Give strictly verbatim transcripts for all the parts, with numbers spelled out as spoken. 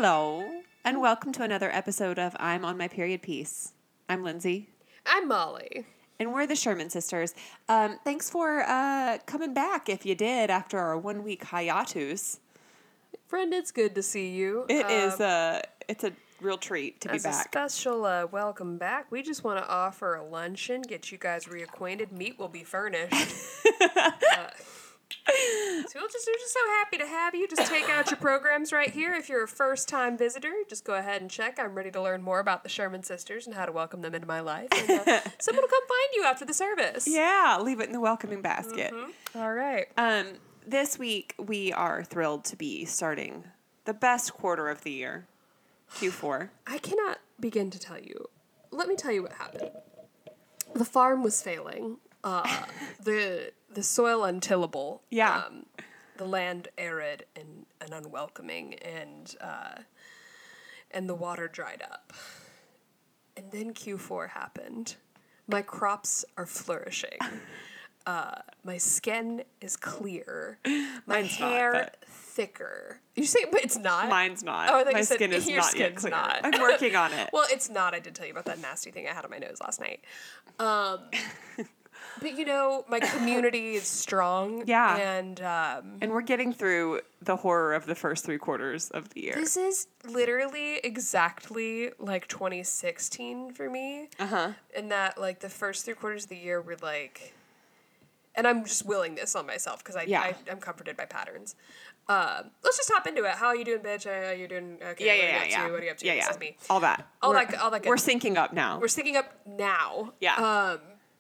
Hello, and welcome to another episode of I'm on My Period Piece. I'm Lindsay. I'm Molly. And we're the Sherman Sisters. Um, thanks for uh, coming back, if you did, after our one-week hiatus. Friend, it's good to see you. It uh, is a, it's a real treat to be As back. a special uh, welcome back, we just want to offer a luncheon, get you guys reacquainted. Meat will be furnished. uh, so we'll just, we're just so happy to have you. Just take out your programs right here. If you're a first-time visitor, just go ahead and check. I'm ready to learn more about the Sherman Sisters and how to welcome them into my life. And uh, someone will come find you after the service. Yeah, leave it in the welcoming basket. Mm-hmm. All right. Um, this week, we are thrilled to be starting the best quarter of the year, Q four. I cannot begin to tell you. Let me tell you what happened. The farm was failing. Uh, the the soil untillable. Yeah. Um, the land arid and, and unwelcoming, and uh, and the water dried up. And then Q four happened. My crops are flourishing. Uh, my skin is clear. My Mine's hair not, but- thicker. You say, but it's not. Mine's not. Oh, I thought My you said skin is your not yet skin's clear. not. I'm working on it. Well, it's not. I did tell you about that nasty thing I had on my nose last night. Um, but you know, my community is strong. Yeah. And um, And we're getting through the horror of the first three quarters of the year. this is literally exactly like twenty sixteen for me. Uh huh. In that, like, the first three quarters of the year were like, and I'm just willing this on myself because I, Yeah. I I'm comforted by patterns. Uh, let's just hop into it. How are you doing, bitch? How are you doing? Okay. Yeah, what yeah, are you yeah, up to? yeah. What are you up to? Yeah, This yeah. is me. All that. All We're- that. All that. Good. We're syncing up now. We're syncing up now. Yeah. Um.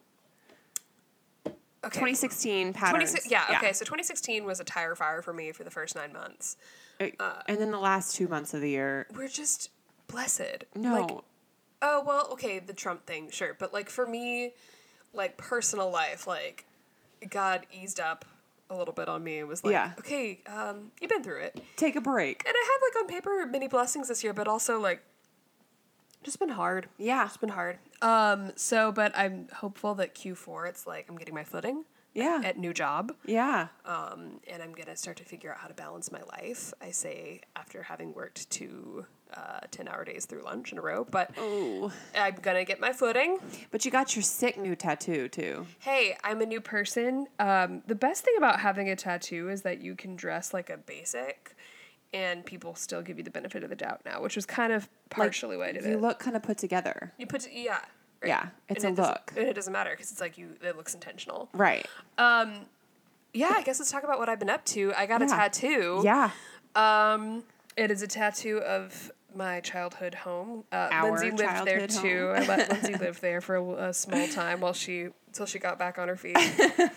Okay. twenty sixteen patterns. twenty, yeah, okay. So twenty sixteen was a tire fire for me for the first nine months. Uh, and then the last two months of the year. We're just blessed. No. Like, oh, well, okay, the Trump thing, sure. But, like, for me, like, personal life, like, God eased up a little bit on me and was like, Yeah. okay, um, you've been through it. Take a break. And I have, like, on paper, many blessings this year, but also, like, just been hard. Yeah. It's been hard. Um, so, but I'm hopeful that Q four, it's like I'm getting my footing. Yeah. At new job. Yeah. Um, and I'm going to start to figure out how to balance my life, I say, after having worked two uh, ten-hour days through lunch in a row. But Oh. I'm going to get my footing. But you got your sick new tattoo, too. Hey, I'm a new person. Um, the best thing about having a tattoo is that you can dress like a basic, and people still give you the benefit of the doubt now, which was kind of partially what I did. You it. look kind of put together. You put, yeah. Right. Yeah, it's And a it look. doesn't- And it doesn't matter because it's like you, it looks intentional. Right. Um, yeah, I guess let's talk about what I've been up to. I got Yeah. a tattoo. Yeah. Um, it is a tattoo of my childhood home. Uh, Our Lindsay lived there childhood too. home. I let Lindsay live there for a, a small time while she until she got back on her feet.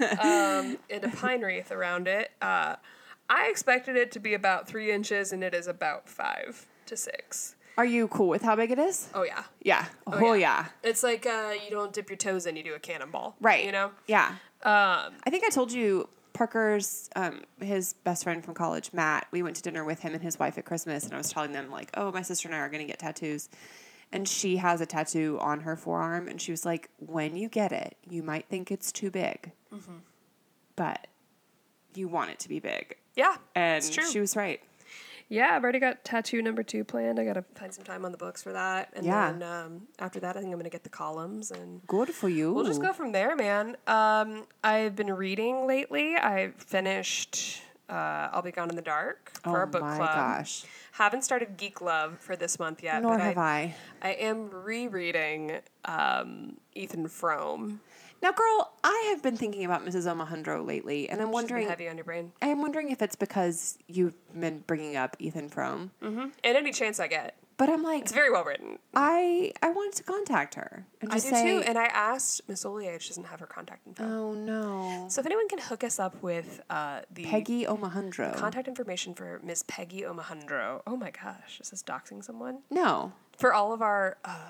um, and a pine wreath around it. Uh, I expected it to be about three inches, and it is about five to six. Are you cool with how big it is? Oh yeah, Yeah. Oh, yeah. It's like uh, you don't dip your toes in, you do a cannonball. Right. You know. Yeah. Um, I think I told you Parker's, um, his best friend from college, Matt, we went to dinner with him and his wife at Christmas, and I was telling them, like, oh, my sister and I are going to get tattoos. And she has a tattoo on her forearm, and she was like, when you get it, you might think it's too big, mm-hmm. but you want it to be big. yeah. And it's true. she was right. Yeah, I've already got tattoo number two planned. I got to find some time on the books for that. And Yeah. then um, after that, I think I'm going to get the columns and Good for you. we'll just go from there, man. Um, I've been reading lately. I finished uh, I'll Be Gone in the Dark for Oh our book my club. gosh. Haven't started Geek Love for this month yet. Nor but have I. I am rereading um, Ethan Frome. Now, girl, I have been thinking about Missus Omohundro lately, and I'm She's been wondering, heavy on your brain. I am wondering if it's because you've been bringing up Ethan Frome. Mm-hmm. And any chance I get. But I'm like, It's very well written. I I wanted to contact her and I just do say, too. And I asked Miss Olier, she doesn't have her contact info. oh no, So if anyone can hook us up with uh, the Peggy Omohundro. contact information for Miss Peggy Omohundro. Oh my gosh, is this doxing someone? No, For all of our, uh,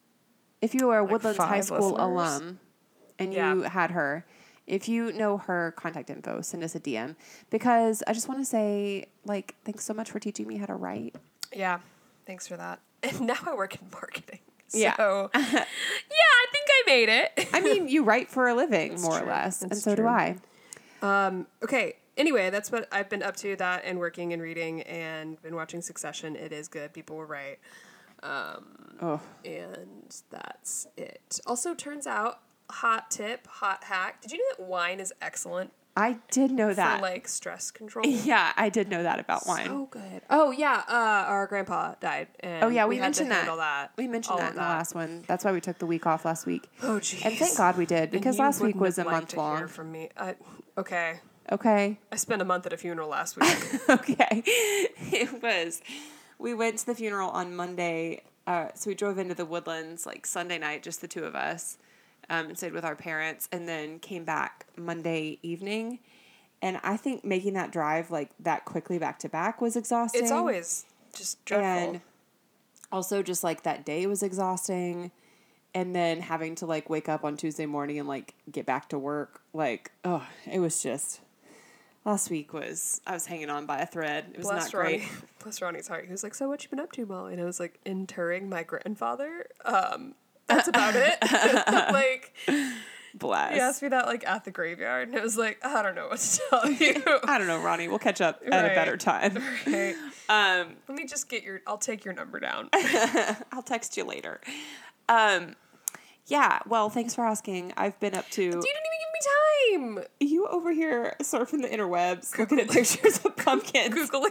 if you are a Like Woodlands High five School listeners? alum and Yeah. you had her, if you know her contact info, send us a D M, because I just want to say, like, thanks so much for teaching me how to write. yeah, thanks for that. And now I work in marketing. Yeah. So, yeah, I think I made it. I mean, you write for a living, That's more true. or less, and That's so do true. I. Um, okay, anyway, that's what I've been up to, that and working and reading and been watching Succession. It is good. People were right. Um, Oh, and that's it. Also, turns out, hot tip, hot hack. Did you know that wine is excellent I did know that. for like stress control? Yeah, I did know that about wine. So good. Oh yeah, uh, our grandpa died. And Oh yeah, we, we had mentioned to that. handle that. We mentioned all that of in the that. last one. That's why we took the week off last week. Oh jeez. And thank God we did, because And you last week wouldn't was a have liked month to hear long. from me. I, okay. Okay. I spent a month at a funeral last week. Okay. It was. We went to the funeral on Monday. Uh, so we drove into the Woodlands like Sunday night, just the two of us, um, and stayed with our parents, and then came back Monday evening. And I think making that drive like that quickly back to back was exhausting. It's always just dreadful. And also just like that day was exhausting. And then having to like wake up on Tuesday morning and like get back to work. Like, oh, it was just, last week was, I was hanging on by a thread. It was Bless not great. Ronnie. Bless Ronnie's heart. He was like, "So what you been up to, Molly?" And I was like, "Interring my grandfather." Um, that's about it. Like, Bless. he asked me that like at the graveyard, and it was like, I don't know what to tell you. I don't know, Ronnie. We'll catch up at Right. a better time. Right. Um, Let me just get your. I'll take your number down. I'll text you later. Um, yeah, well, thanks for asking. I've been up to... You didn't even give me time. You over here surfing the interwebs, looking at pictures of pumpkins. Googling.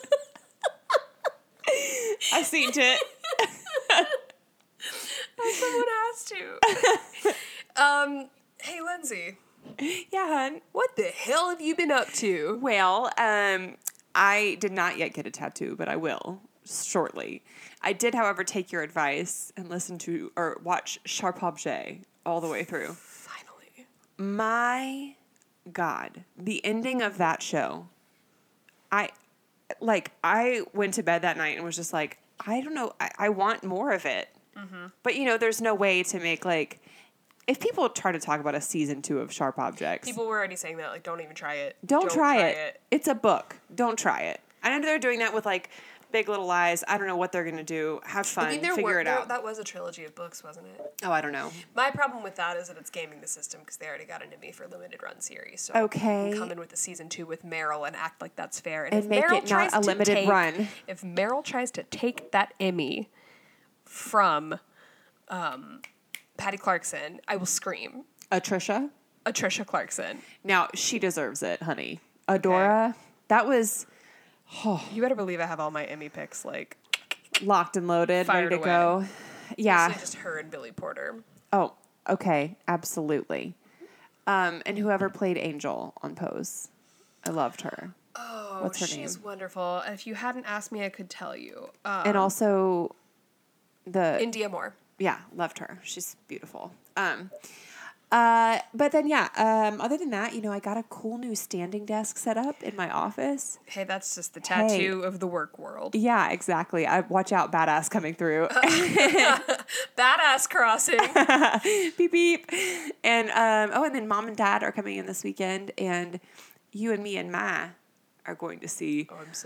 I seen it. Someone has to. um. Hey, Lindsay. Yeah, hun. What the hell have you been up to? Well, um, I did not yet get a tattoo, but I will shortly. I did, however, take your advice and listen to or watch Sharp Objet all the way through. Finally. My God, the ending of that show. I like. I went to bed that night and was just like, I don't know. I, I want more of it. Mm-hmm. But you know, there's no way to make like. If people try to talk about a season two of Sharp Objects, People were already saying that. Like, don't even try it. don't, try, it. It's a book. Don't try it. I know they're doing that with like Big Little Lies. I don't know what they're gonna do. Have fun. I mean, there Figure were, it there, out. that was a trilogy of books, wasn't it? Oh, I don't know. My problem with that is that it's gaming the system because they already got an Emmy for limited run series. So Okay. you can come in with the season two with Meryl and act like that's fair. And if make Meryl it not tries a to limited take- run. If Meryl tries to take that Emmy from um, Patty Clarkson, I will scream. Atrisha. Atrisha Clarkson. Now she deserves it, honey. Adora. That was You better believe I have all my Emmy picks like locked and loaded, Fired ready to go. Yeah. mostly just her and Billy Porter. Oh, okay. Absolutely. Um, and whoever played Angel on Pose, I loved her. Oh, What's her she's name? wonderful. If you hadn't asked me, I could tell you. Um, And also the India Moore. yeah, loved her. She's beautiful. Um, uh, but then yeah. Um, other than that, you know, I got a cool new standing desk set up in my office. Hey, that's just the tattoo of the work world. Yeah, exactly. I watch out, badass coming through. Badass crossing. Beep beep. And um, oh, and then mom and dad are coming in this weekend, and you and me and Ma are going to see. Oh, I'm so,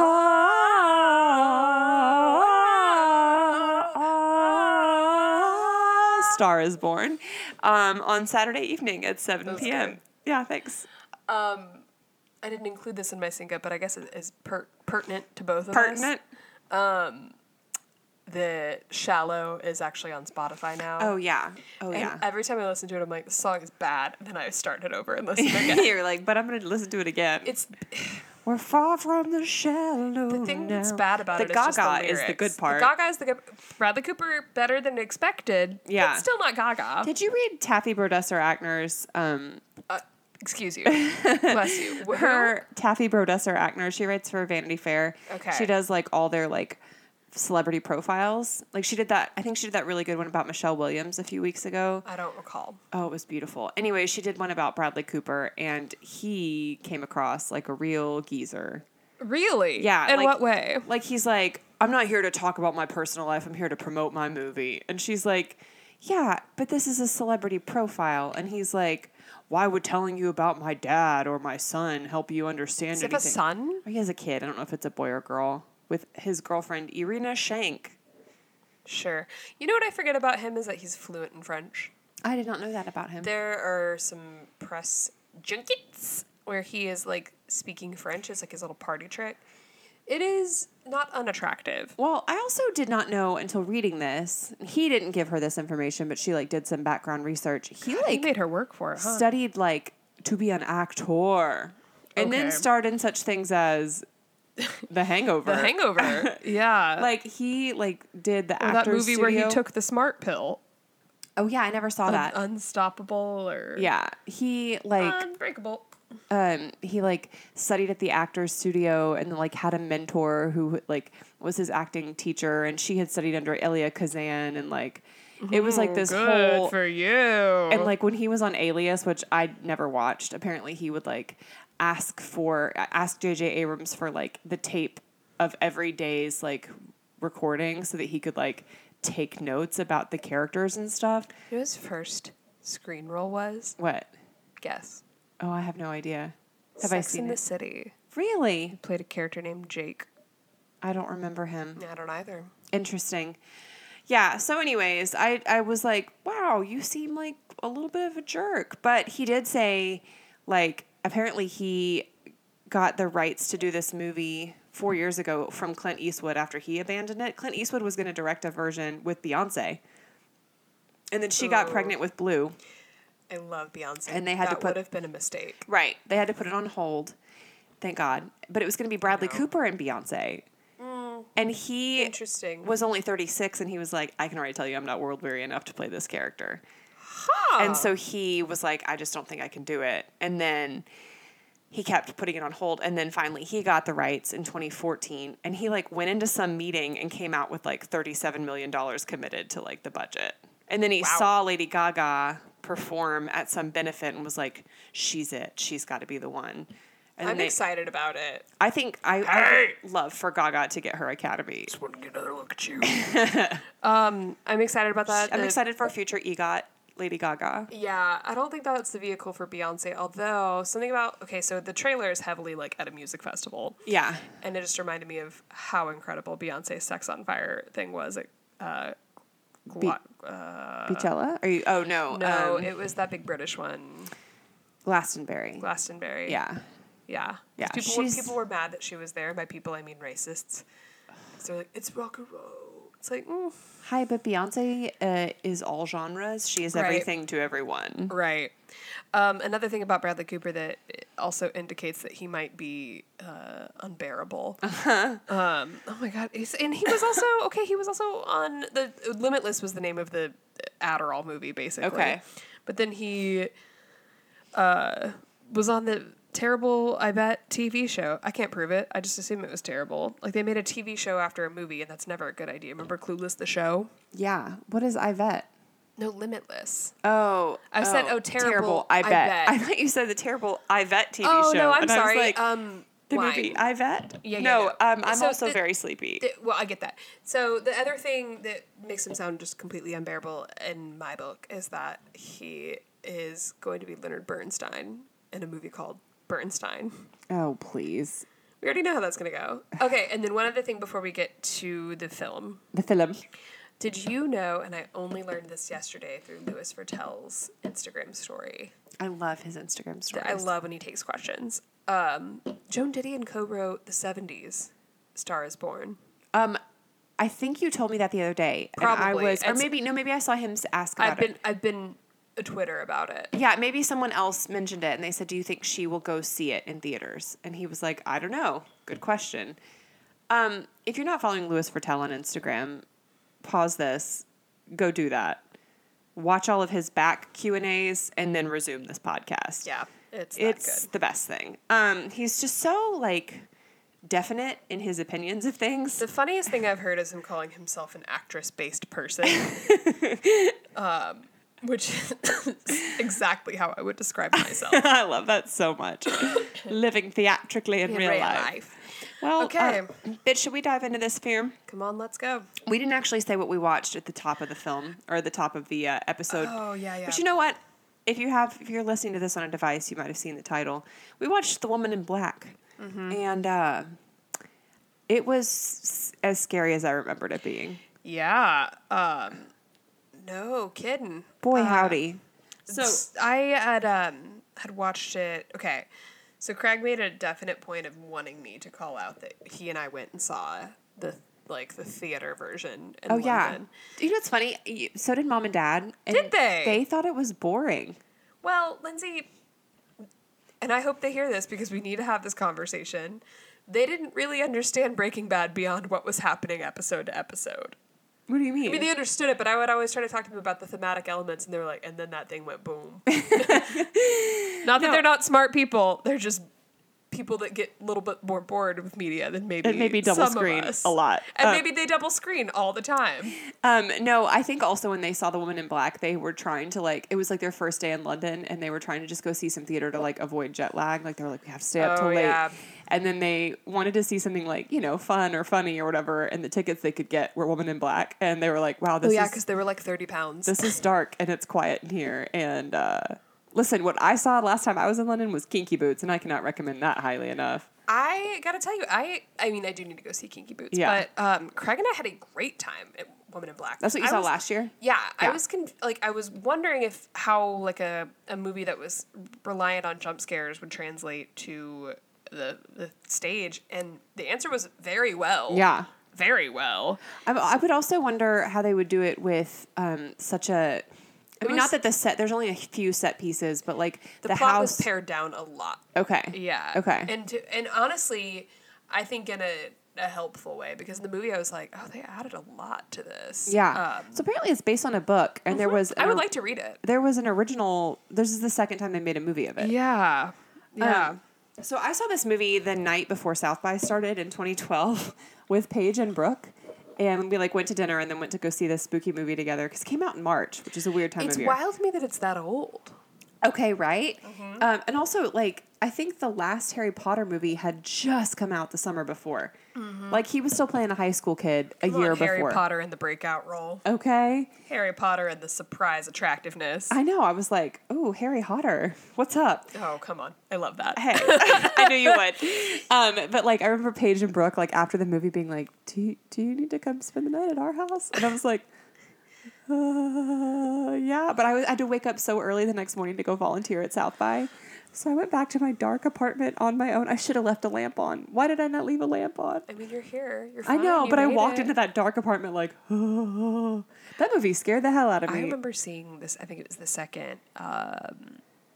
Star is Born um, on Saturday evening at seven That's p.m. good. Yeah, thanks. um, I didn't include this in my sync up, but I guess it is per- pertinent to both of Pertinent. us. The Shallow is actually on Spotify now. Oh yeah. Oh And yeah. every time I listen to it, I'm like, the song is bad. And then I start it over and listen again. You're like, but I'm going to listen to it again. It's We're far from the shallow. the thing now. that's bad about the it is just the Gaga lyrics. is the good part. The Gaga is the good. Bradley Cooper better than expected. Yeah. But still not Gaga. Did you read Taffy Brodesser Ackner's um, Uh, excuse you. Bless you. Wh- her Taffy Brodesser Ackner? She writes for Vanity Fair. Okay. She does like all their like celebrity profiles. Like she did that. I think she did that really good one about Michelle Williams a few weeks ago. I don't recall. Oh, it was beautiful. Anyway, she did one about Bradley Cooper, and he came across like a real geezer. Really? Yeah. In like- what way? Like he's like, I'm not here to talk about my personal life. I'm here to promote my movie. And she's like, yeah, but this is a celebrity profile. And he's like, why would telling you about my dad or my son help you understand Does he have anything? a son? He has a kid. I don't know if it's a boy or girl. With his girlfriend, Irina Shank. Sure. You know what I forget about him is that he's fluent in French. I did not know that about him. There are some press junkets where he is like speaking French as like his little party trick. It is not unattractive. Well, I also did not know until reading this. He didn't give her this information, but she like did some background research. He He like made her work for it, huh? studied like to be an actor, and Okay. then starred in such things as The Hangover. The Hangover. Yeah. Like he like did the or that actors movie where he studio. took the smart pill. Oh yeah, I never saw Un- that. Unstoppable or Yeah, he like Unbreakable. um he like studied at the actors studio and like had a mentor who like was his acting teacher, and she had studied under Elia Kazan, and like it was like this Good whole for you. and like when he was on Alias, which I never watched, apparently he would like ask for ask J J Abrams for like the tape of every day's like recording so that he could like take notes about the characters and stuff. You know what his first screen role was? What? Guess. Oh, I have no idea. Have Sex I seen in it? the City. Really? Played a character named Jake. I don't remember him. I don't either. Interesting. Yeah, so anyways, I, I was like, wow, you seem like a little bit of a jerk. But he did say, like, apparently he got the rights to do this movie four years ago from Clint Eastwood after he abandoned it. Clint Eastwood was going to direct a version with Beyonce. And then she got Oh. pregnant with Blue. I love Beyonce. And they had to that put- would have been a mistake. Right. They had to put it on hold. Thank God. But it was going to be Bradley know. Cooper and Beyonce. And he Interesting. was only thirty-six, and he was like, I can already tell you I'm not world weary enough to play this character. Huh. And so he was like, I just don't think I can do it. And then he kept putting it on hold. And then finally he got the rights in twenty fourteen. And he like went into some meeting and came out with like thirty-seven million dollars committed to like the budget. And then he Wow. saw Lady Gaga perform at some benefit and was like, she's it. She's got to be the one. And I'm then they, excited about it. I think I, I Hey! would love for Gaga to get her Academy. Just want to get another look at you. um, I'm excited about that. I'm The- excited for a future EGOT, Lady Gaga. Yeah, I don't think that's the vehicle for Beyonce. Although something about okay, so the trailer is heavily like at a music festival, Yeah. and it just reminded me of how incredible Beyonce's "Sex on Fire" thing was. At, uh, Gla- uh, Beachella? Are you? Oh no. no, um, it was that big British one, Glastonbury. Glastonbury. Yeah. yeah, Yeah, People were, she's- people were mad that she was there. By people, I mean racists. So they're like, it's rock and roll. It's like, mm. Hi, but Beyonce uh, is all genres. She is Right. everything to everyone. Right. Um, another thing about Bradley Cooper that also indicates that he might be uh, unbearable. Uh-huh. Um, oh my God! He's, and he was also okay. He was also on the Limitless was the name of the Adderall movie, basically. Okay. But then he uh, was on the terrible, I bet, T V show. I can't prove it. I just assume it was terrible. Like they made a T V show after a movie, and that's never a good idea. Remember Clueless, the show? Yeah. What is Ivette? No, Limitless. Oh. I said, oh, terrible, I I bet. bet. I thought you said the terrible Ivette T V Oh show. no, I'm and I was sorry. like, um, the wine. movie Ivette? Yeah, yeah, No, yeah. um, I'm So also the- very sleepy. The- well, I get that. So the other thing that makes him sound just completely unbearable in my book is that he is going to be Leonard Bernstein in a movie called Bernstein. Oh, please. We already know how that's going to go. Okay, and then one other thing before we get to the film. The film. Did you know, and I only learned this yesterday through Louis Vertel's Instagram story. I love his Instagram stories. I love when he takes questions. Um, Joan Didion co-wrote the seventies Star is Born. Um, I think you told me that the other day. And I Probably. was, or It's- maybe, no, maybe I saw him s- ask about I've been it. I've been a Twitter about it. Yeah, maybe someone else mentioned it and they said, do you think she will go see it in theaters? And he was like, I don't know. Good question. Um, if you're not following Louis Vertel on Instagram, pause this, go do that. Watch all of his back Q and A's and then resume this podcast. Yeah, it's that It's good. the best thing. Um, he's just so like definite in his opinions of things. The funniest thing I've heard is him calling himself an actress-based person, um, which is exactly how I would describe myself I love that so much. Living theatrically in, in real, life. Well, Okay. uh, bitch, should we dive into this film? Come on, let's go. We didn't actually say what we watched at the top of the film or the top of the uh, episode. Oh yeah, yeah. But you know what? If you have, if you're listening to this on a device, you might have seen the title. We watched The Woman in Black, Mm-hmm. and uh, it was s- as scary as I remembered it being. yeah. Um, no kidding. Boy, Uh, howdy! So I had um had watched it. Okay, So Craig made a definite point of wanting me to call out that he and I went and saw the like the theater version in Oh, London. yeah. You know what's funny? You- So did Mom and Dad. And Did they? They thought it was boring. Well, Lindsay, and I hope they hear this because we need to have this conversation. They didn't really understand Breaking Bad beyond what was happening episode to episode. What do you mean? I mean, they understood it, but I would always try to talk to them about the thematic elements, and they were like, and then that thing went boom. Not that No. they're not smart people. They're just people that get a little bit more bored with media than maybe And maybe double some of screen us. a lot. And Um, maybe they double screen all the time. Um, no, I think also when they saw The Woman in Black, they were trying to like, it was like their first day in London and they were trying to just go see some theater to like avoid jet lag. Like they were like, we have to stay up Oh, till late. yeah. And then they wanted to see something like, you know, fun or funny or whatever. And the tickets they could get were Woman in Black. And they were like, wow, Oh, this yeah, is, because they were like thirty pounds. this is dark and it's quiet in here. And, uh, listen, what I saw last time I was in London was Kinky Boots and I cannot recommend that highly enough. I gotta tell you, I I mean, I do need to go see Kinky Boots, Yeah. but um, Craig and I had a great time at Woman in Black. That's what you I saw was- last year? Yeah, I Yeah. was conf- like, I was wondering if how like a, a movie that was reliant on jump scares would translate to the the stage, and the answer was very well. Yeah. very well. I, I would also wonder how they would do it with um, such a. I It mean, was- not that the set. There's only a few set pieces, but like The, the, plot house. was pared down a lot. Okay. Yeah. Okay. And to, and honestly, I think in a, a helpful way, because in the movie I was like, oh, they added a lot to this. Yeah. Um, so apparently it's based on a book, and there was. I an would or- like to read it. There was an original. This is the second time they made a movie of it. Yeah. Yeah. Um, so I saw this movie the night before South by started in twenty twelve with Paige and Brooke. And we like went to dinner and then went to go see this spooky movie together because it came out in March, which is a weird time It's of year. wild to me that it's that old. Okay, right? Mm-hmm. Um, and also, like, I think the last Harry Potter movie had just come out the summer before. Like, he was still playing a high school kid a Mm-hmm. Come year on, Harry before. Potter in the breakout role. Okay. Harry Potter and the surprise attractiveness. I know. I was like, oh, Harry Potter. What's up? oh, come on. I love that. Hey, I knew you would. Um, but, like, I remember Paige and Brooke, like, after the movie being like, do you, do you need to come spend the night at our house? And I was like, uh, yeah. But I, was, I had to wake up so early the next morning to go volunteer at South by. So I went back to my dark apartment on my own. I should have left a lamp on. Why did I not leave a lamp on? I mean, you're here. You're I fine. know, You but I made walked it. into that dark apartment like, oh. That movie scared the hell out of me. I remember seeing this. I think it was the second um,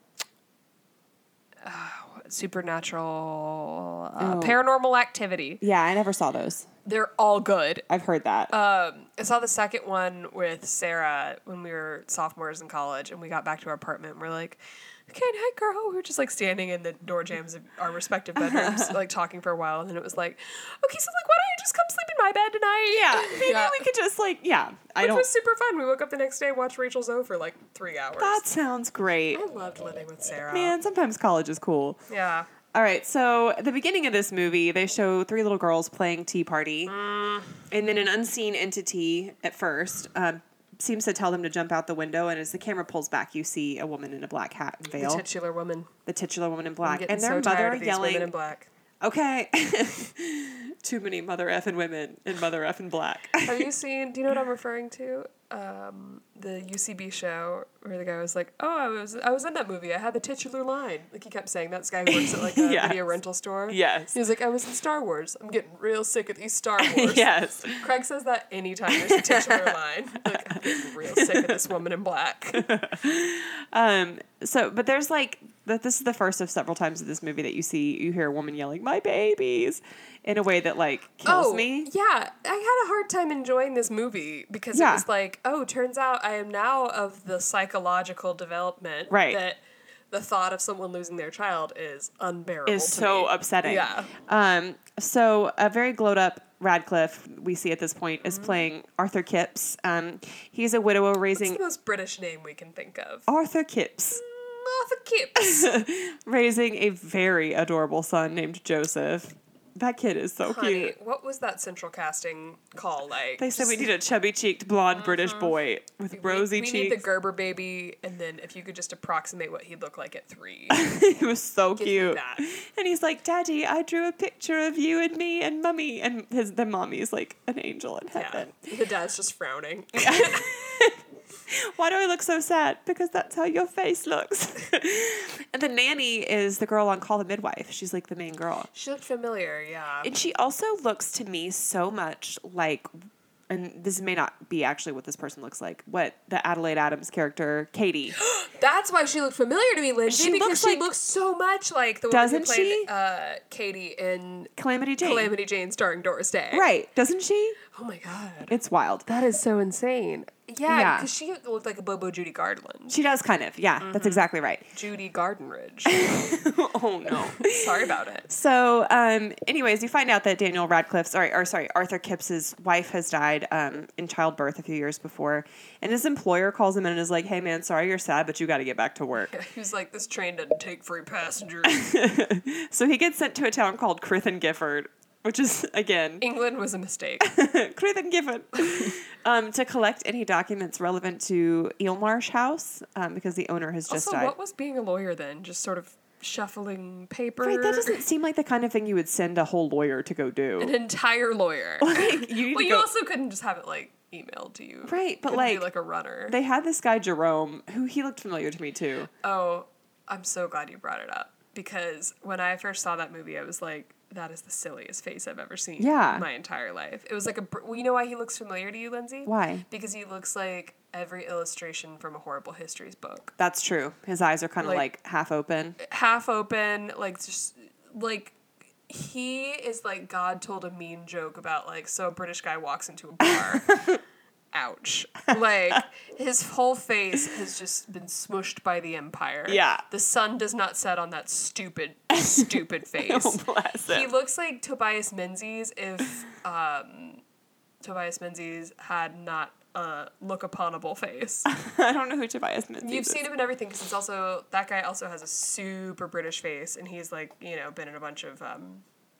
uh, supernatural, uh, Oh. paranormal activity. Yeah, I never saw those. They're all good. I've heard that. Um, I saw the second one with Sarah when we were sophomores in college, and we got back to our apartment. And we're like, "Okay, night, girl." We were just like standing in the door jams of our respective bedrooms, like talking for a while, and then it was like, "Okay, so like, why don't you just come sleep in my bed tonight?" yeah, maybe Yeah. we could just like, yeah. I Which don't. was super fun. We woke up the next day, watched Rachel Zoe for like three hours. That sounds great. I loved living with Sarah. Man, sometimes college is cool. Yeah. All right, so at the beginning of this movie, they show three little girls playing Tea Party, Mm. and then an unseen entity at first um, seems to tell them to jump out the window. And as the camera pulls back, you see a woman in a black hat and The veil, titular woman. the titular woman in I'm black, getting and their so mother tired of these yelling, women in black. "Okay, too many mother effing women in mother effing black." Have you seen? Do you know what I'm referring to? Um, the U C B show where the guy was like, "Oh, I was I was in that movie. I had the titular line." Like he kept saying that. This guy who works at like a Yes. video rental store. Yes. He was like, "I was in Star Wars. I'm getting real sick of these Star Wars." Yes. Craig says that anytime there's a titular line. Like, I'm getting real sick of this woman in black. Um. So, but there's like that. This is the first of several times in this movie that you see you hear a woman yelling, "My babies," in a way that like kills oh, me. Yeah, I had a hard time enjoying this movie because Yeah. it was like, oh, turns out I am now of the psychological development Right. that the thought of someone losing their child is unbearable. Is to so me. upsetting. Yeah. Um. So a very glowed up Radcliffe we see at this point is Mm-hmm. playing Arthur Kipps. Um. He's a widower It's raising the most British name we can think of. Arthur Kipps, Arthur Kipps. raising a very adorable son named Joseph. That kid is so Honey, cute. what was that central casting call like? They said we Just- need a chubby cheeked blonde British boy with we- rosy we, cheeks. need the Gerber baby, and then if you could just approximate what he'd look like at three. He was so Give me cute. that. And he's like, "Daddy, I drew a picture of you and me and Mummy." And his the mommy's like an angel in Yeah. heaven. The dad's just frowning. Why do I look so sad? Because that's how your face looks. And the nanny is the girl on Call the Midwife. She's like the main girl. She looked familiar, yeah. And she also looks to me so much like, and this may not be actually what this person looks like, what the Adelaide Adams character, Katie. That's why she looked familiar to me, Lindsay, She because looks she like- looks so much like the woman who Doesn't played she? Uh, Katie in Calamity Jane. Calamity Jane starring Doris Day. Right. Doesn't she? Oh my god. It's wild. That is so insane. Yeah, Yeah. because she looked like a Bobo Judy Garland. She does kind of. Yeah, that's exactly right. Judy Gardenridge. Oh, no. Sorry about it. So, um, anyways, you find out that Daniel Radcliffe's, or, or sorry, Arthur Kipps's wife has died um, in childbirth a few years before, and his employer calls him in and is like, "Hey, man, sorry you're sad, but you got to get back to work." He was like, this train doesn't take free passengers. So he gets sent to a town called Crith and Gifford, which is again England was a mistake. Crith and Gifford, um, to collect any documents relevant to Eelmarsh House um, because the owner has just Also, died. what was being a lawyer then? Just sort of shuffling paper? Right, that doesn't seem like the kind of thing you would send a whole lawyer to go do. An entire lawyer. Like, you need well, to you go- also couldn't just have it, like, emailed to you. Right, but, Couldn't like, be like a runner. They had this guy Jerome, who he looked familiar to me too. Oh, I'm so glad you brought it up. Because when I first saw that movie, I was like, that is the silliest face I've ever seen Yeah. in my entire life. It was like a... br- Well, you know why he looks familiar to you, Lindsay? Why? Because he looks like every illustration from a Horrible Histories book. That's true. His eyes are kind of Like- like, half open. Half open, like, just... Like, he is like God told a mean joke about, like, so a British guy walks into a bar... Ouch. Like, his whole face has just been smushed by the Empire. Yeah. The sun does not set on that stupid, stupid face. Oh, bless He him. looks like Tobias Menzies if um, Tobias Menzies had not a look-uponable face. I don't know who Tobias Menzies You've is. seen him in everything because it's also, that guy also has a super British face and he's like, you know, been in a bunch of um,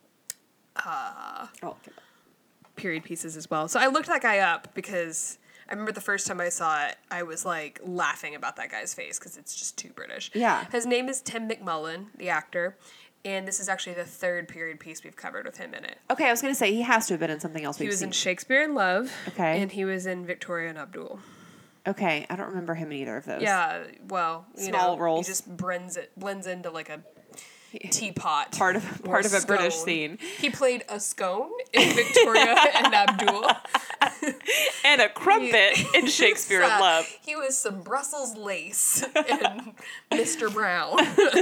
uh, Oh, okay. period pieces as well. So I looked that guy up because I remember the first time I saw it, I was like laughing about that guy's face because it's just too British. Yeah. His name is Tim McMullen, the actor, and this is actually the third period piece we've covered with him in it. Okay, I was going to say he has to have been in something else He we've was seen. in Shakespeare in Love. Okay. And he was in Victoria and Abdul. Okay, I don't remember him in either of those. Yeah, well, you Small know, roles. he just blends it blends into like a teapot. Part of or part of a British scone. scene. He played a scone in Victoria and Abdul. And a crumpet in Shakespeare in Uh, Love. He was some Brussels lace in Mister Brown.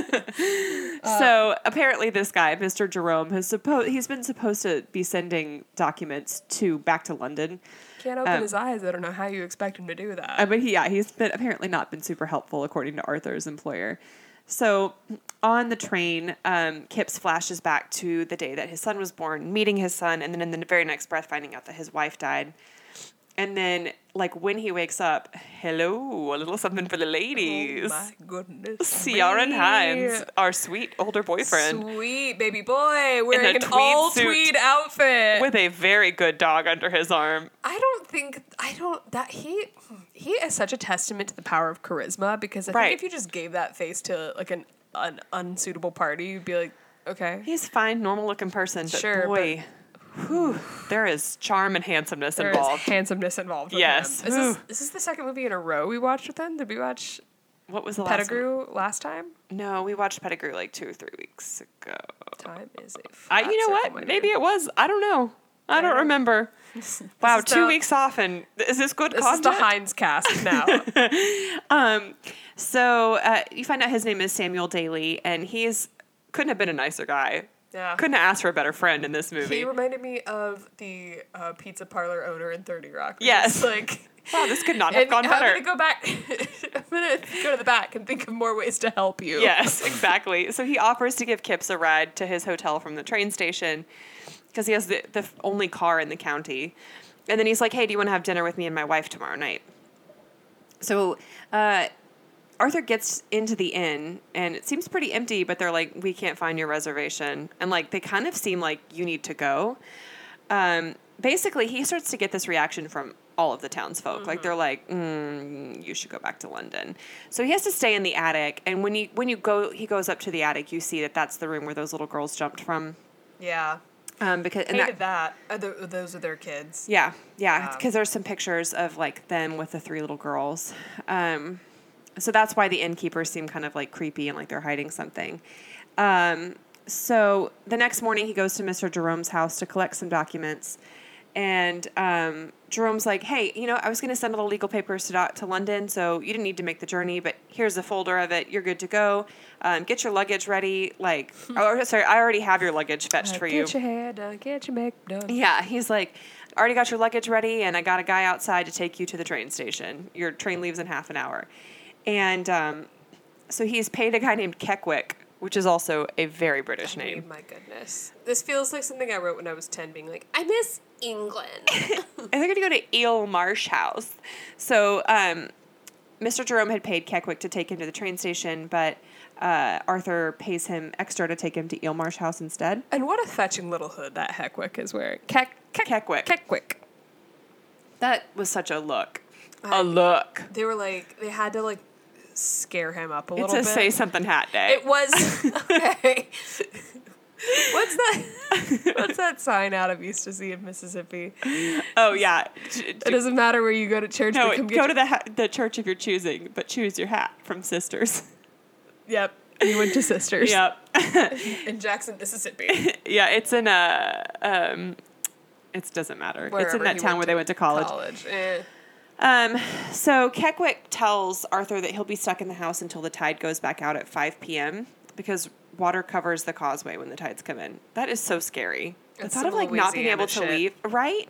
So apparently this guy, Mister Jerome, has supposed he's been supposed to be sending documents to back to London. Can't open Um, his eyes. I don't know how you expect him to do that. Uh, but he, yeah, he's been apparently not been super helpful according to Arthur's employer. So on the train, um, Kipps flashes back to the day that his son was born, meeting his son, and then in the very next breath finding out that his wife died. And then, like, when he wakes up, hello, a little something for the ladies. Oh my goodness. Ciara and me. Hines, our sweet older boyfriend, Sweet baby boy wearing a an tweed all suit tweed outfit. with a very good dog under his arm. I don't think I don't that he he is such a testament to the power of charisma because I Right. think if you just gave that face to like an an unsuitable party, you'd be like, okay. He's a fine, normal-looking person, but Sure, boy, whew, there is charm and handsomeness There is involved. handsomeness involved with Yes. him. Is this, Ooh. is this the second movie in a row we watched with him? Did we watch What was the last one? Pettigrew last time? No, we watched Pettigrew like two or three weeks ago. Time is a I, flat you know circle, what? my Maybe dear. it was. I don't know. I don't don't- remember. Wow, is two the- weeks off, and is this good This content? is the Heinz cast now. Um, so uh, you find out his name is Samuel Daly, and he's couldn't have been a nicer guy. Yeah. Couldn't have asked for a better friend in this movie. He reminded me of the uh, pizza parlor owner in thirty Rock. Yes. It's like, Wow, this could not have and gone I'm better. gonna go back. I'm gonna go to the back and think of more ways to help you. Yes, exactly. So he offers to give Kipps a ride to his hotel from the train station because he has the, the only car in the county. And then he's like, hey, do you want to have dinner with me and my wife tomorrow night? So uh, Arthur gets into the inn, and it seems pretty empty, but they're like, we can't find your reservation. And, like, they kind of seem like you need to go. Um, basically, he starts to get this reaction from all of the townsfolk. Mm-hmm. Like, they're like, mm, you should go back to London. So he has to stay in the attic, and when you when you go, he goes up to the attic, you see that that's the room where those little girls jumped from. Yeah. Um, because and Hated that, that. Are tho- those are their kids. yeah, yeah, Um, because there's some pictures of like them with the three little girls. Um, so that's why the innkeepers seem kind of like creepy and like they're hiding something. Um, so the next morning he goes to Mister Jerome's house to collect some documents. And um, Jerome's like, hey, you know, I was going to send all the legal papers to, to London, so you didn't need to make the journey, but here's a folder of it. You're good to go. Um, get your luggage ready. Like, oh, sorry, I already have your luggage fetched Uh, for get you. Get your hair done. Get your makeup done. Yeah, he's like, I already got your luggage ready, and I got a guy outside to take you to the train station. Your train leaves in half an hour. And um, so he's paid a guy named Keckwick, which is also a very British I name. mean, my goodness. This feels like something I wrote when I was ten, being like, I miss England. And they're going to go to Eel Marsh House. So um, Mister Jerome had paid Keckwick to take him to the train station, but uh, Arthur pays him extra to take him to Eel Marsh House instead. And what a fetching little hood that Heckwick is wearing. Keck, Keck, Keckwick. Keckwick. That was such a look. I- a look. They were like, they had to like scare him up a It's little a bit. say something hat day. It was, okay. What's that? What's that sign out of Eustisee of Mississippi? Oh, yeah. It doesn't matter where you go to church. No, but come go get to your- the ha- the church of your choosing, but choose your hat from Sisters. Yep. You went to Sisters. Yep. In Jackson, Mississippi. Yeah, it's in a. Um, it doesn't matter. it's in Wherever that he town where they went to college. College. Eh. Um, so Keckwick tells Arthur that he'll be stuck in the house until the tide goes back out at five p.m. because water covers the causeway when the tides come in. That is so scary. The It's thought of some like not being able to Louisiana leave, right?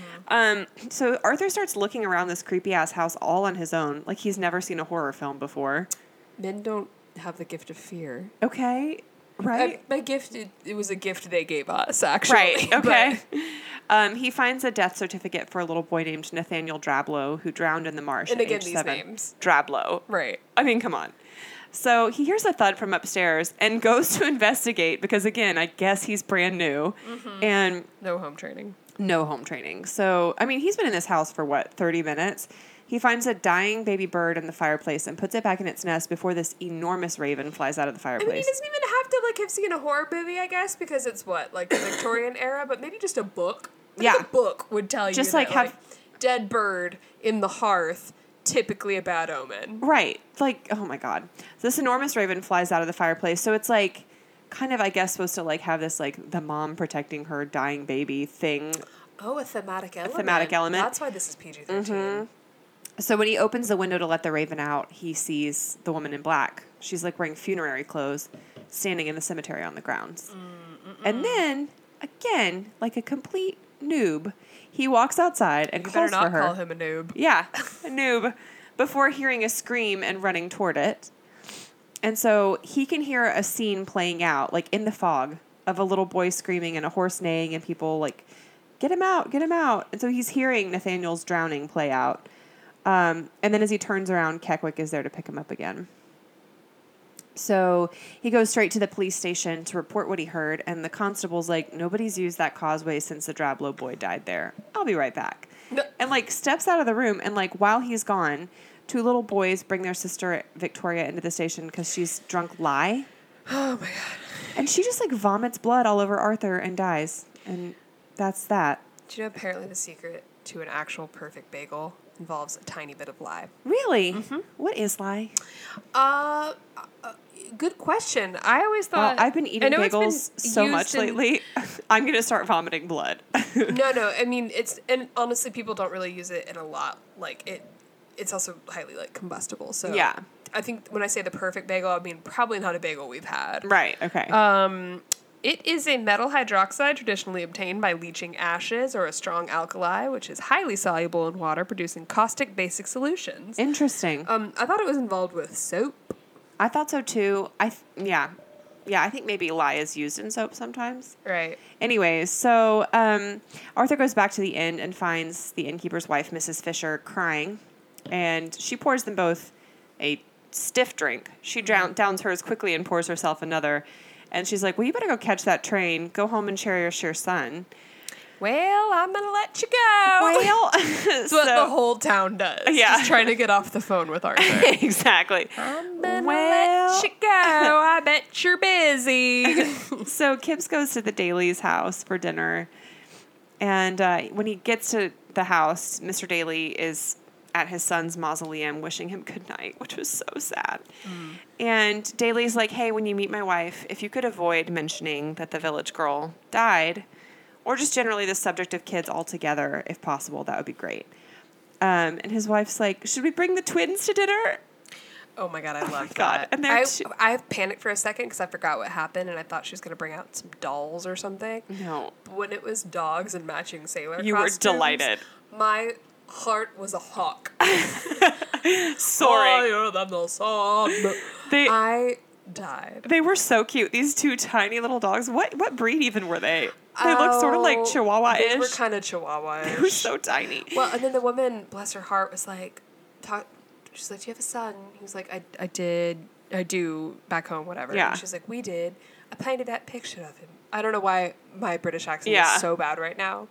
Um, so Arthur starts looking around this creepy ass house all on his own, like he's never seen a horror film before. Men don't have the gift of fear. Okay, right? Uh, my gift, it, it was a gift they gave us, actually. Right. but- Okay. Um, he finds a death certificate for a little boy named Nathaniel Drablow who drowned in the marsh And at again, age these seven. names. Drablow. Right. I mean, come on. So he hears a thud from upstairs and goes to investigate because, again, I guess he's brand new and No home training. no home training. So, I mean, he's been in this house for what, thirty minutes? He finds a dying baby bird in the fireplace and puts it back in its nest before this enormous raven flies out of the I fireplace. mean, he doesn't even have to like have seen a horror movie, I guess, because it's what, like the Victorian era, but maybe just a book. Like Yeah. a book would tell you Just, that, like, have- dead bird in the hearth, typically a bad omen. Right. Like, oh my God. This enormous raven flies out of the fireplace. So it's like kind of, I guess, supposed to like have this like the mom protecting her dying baby thing. Oh, a thematic element. thematic element. That's why this is P G thirteen. So when he opens the window to let the raven out, he sees the woman in black. She's like wearing funerary clothes, standing in the cemetery on the grounds. And then, again, like a complete noob, he walks outside and You calls better not for her. call him a noob. Yeah, a noob, before hearing a scream and running toward it. And so he can hear a scene playing out, like in the fog, of a little boy screaming and a horse neighing and people like, get him out, get him out. And so he's hearing Nathaniel's drowning play out. Um, and then as he turns around, Keckwick is there to pick him up again. So he goes straight to the police station to report what he heard, and the constable's like, nobody's used that causeway since the Drablow boy died there. I'll be right back. No. And, like, steps out of the room, and, like, while he's gone, two little boys bring their sister Victoria into the station because she's drunk lye. Oh my god. And she just, like, vomits blood all over Arthur and dies. And that's that. Do you know apparently the secret to an actual perfect bagel involves a tiny bit of lye? Really? Mm-hmm. What is lye? Uh, uh, good question. I always Well, thought I've been eating I know it's been bagels so used much in- lately. I'm going to start vomiting blood. No, no. I mean, it's and honestly, people don't really use it in a lot. Like it, it's also highly like combustible. So Yeah. I think when I say the perfect bagel, I mean probably not a bagel we've had. Right, okay. Um, it is a metal hydroxide traditionally obtained by leaching ashes or a strong alkali, which is highly soluble in water, producing caustic basic solutions. Interesting. Um, I thought it was involved with soap. I thought so too. I th- yeah, yeah. I think maybe lye is used in soap sometimes. Right. Anyways, so um, Arthur goes back to the inn and finds the innkeeper's wife, Missus Fisher, crying, and she pours them both a stiff drink. She drown- downs hers quickly and pours herself another, and she's like, "Well, you better go catch that train. Go home and cherish your son." Well, I'm going to let you go. Well, That's so, what the whole town does. Yeah. Just trying to get off the phone with Arthur. Exactly. I'm going to Well- let you go. I bet you're busy. So Kipps goes to the Daly's house for dinner. And uh, when he gets to the house, Mister Daly is at his son's mausoleum wishing him good night, which was so sad. Mm. And Daly's like, hey, when you meet my wife, if you could avoid mentioning that the village girl died, or just generally the subject of kids altogether, if possible, that would be great. Um, and his wife's like, should we bring the twins to dinner? Oh my God, I love God. that. And they're I, two- I panicked for a second because I forgot what happened and I thought she was going to bring out some dolls or something. No. But when it was dogs and matching sailor You were costumes, delighted. My heart was a hawk. Sorry. Higher than the sun. They, I died. they were so cute. These two tiny little dogs. What what breed even were they? They looked sort of like Oh, Chihuahua-ish. They were kind of Chihuahua-ish. They were so tiny. Well, and then the woman, bless her heart, was like, talk, she's like, do you have a son? He was like, I, I did, I do back home, whatever. Yeah. And she's like, we did. I painted that picture of him. I don't know why my British accent Yeah. is so bad right now.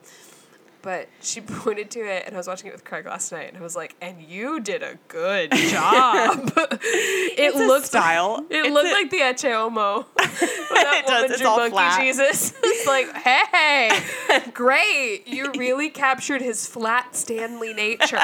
But she pointed to it, and I was watching it with Craig last night, and I was like, and you did a good job. it It's a looked style. It It's looked a- like the Eche Homo. That It does. woman It's drew all Monkey flat. Jesus. It's like, hey, great. You really captured his flat Stanley nature.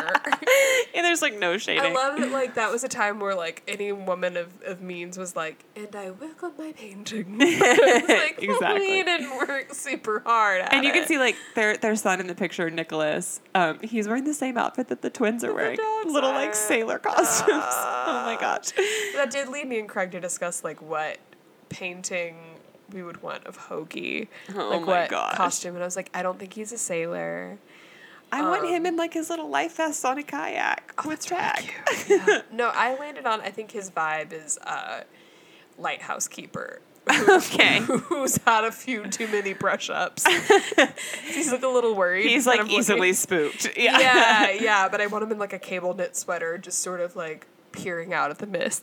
And there's like no shading. I love that, like, that was a time where, like, any woman of, of means was like, and I work on my painting. It's like, Exactly. we didn't work super hard at And you can it. see like their their son in the picture, Nicholas. Um, he's wearing the same outfit that the twins are wearing, dogs little are. like sailor costumes. Oh my gosh! That did lead me and Craig to discuss, like, what painting we would want of Hoagie. Oh like, my what gosh. costume. And I was like, I don't think he's a sailor. I want him Um, in like his little life vest on a kayak with Jack. Yeah. No, I landed on, I think his vibe is uh, lighthouse keeper. Okay. Who's had a few too many brush ups. He's like a little worried. He's kind like of looking- easily spooked. Yeah. Yeah, yeah, but I want him in like a cable knit sweater, just sort of like peering out at the mist.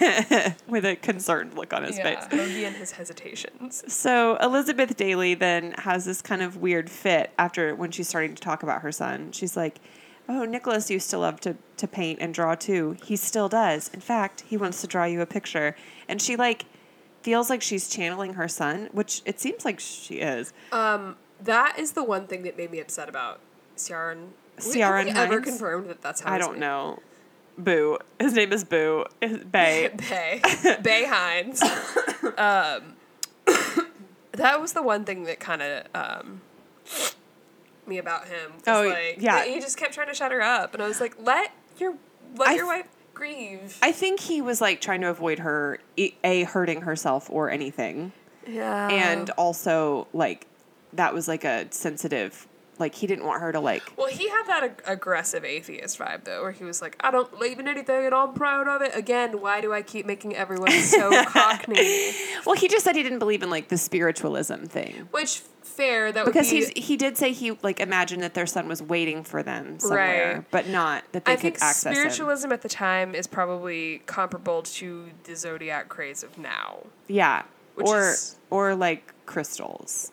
With a concerned look on his Yeah, face. Hoagie and his hesitations. So Elizabeth Daly then has this kind of weird fit after when she's starting to talk about her son. She's like, oh, Nicholas used to love to, to paint and draw too. He still does. In fact, he wants to draw you a picture. And she like feels like she's channeling her son, which it seems like she is. Um, that is the one thing that made me upset about Ciaran. Ciaran Have we ever Hinds? confirmed that that's how I his don't name- know. Boo. His name is Boo. Bay. Bay. Bay Hines. um, that was the one thing that kind of um, me about him. Was Oh, like, yeah. He just kept trying to shut her up, and I was like, let your let I your th- wife grieve. I think he was like trying to avoid her, e- A, hurting herself or anything. Yeah. And also, like, that was like a sensitive, like, he didn't want her to, like, Well, he had that ag- aggressive atheist vibe, though, where he was like, I don't believe in anything and I'm proud of it. Again, why do I keep making everyone so cockney? well, he just said he didn't believe in, like, the spiritualism thing. Which, fair, that Because would be... he's he did say he, like, imagined that their son was waiting for them somewhere, Right. but not that they I could think access him. spiritualism at the time is probably comparable to the zodiac craze of now. Yeah. Which or, is- or, like, crystals.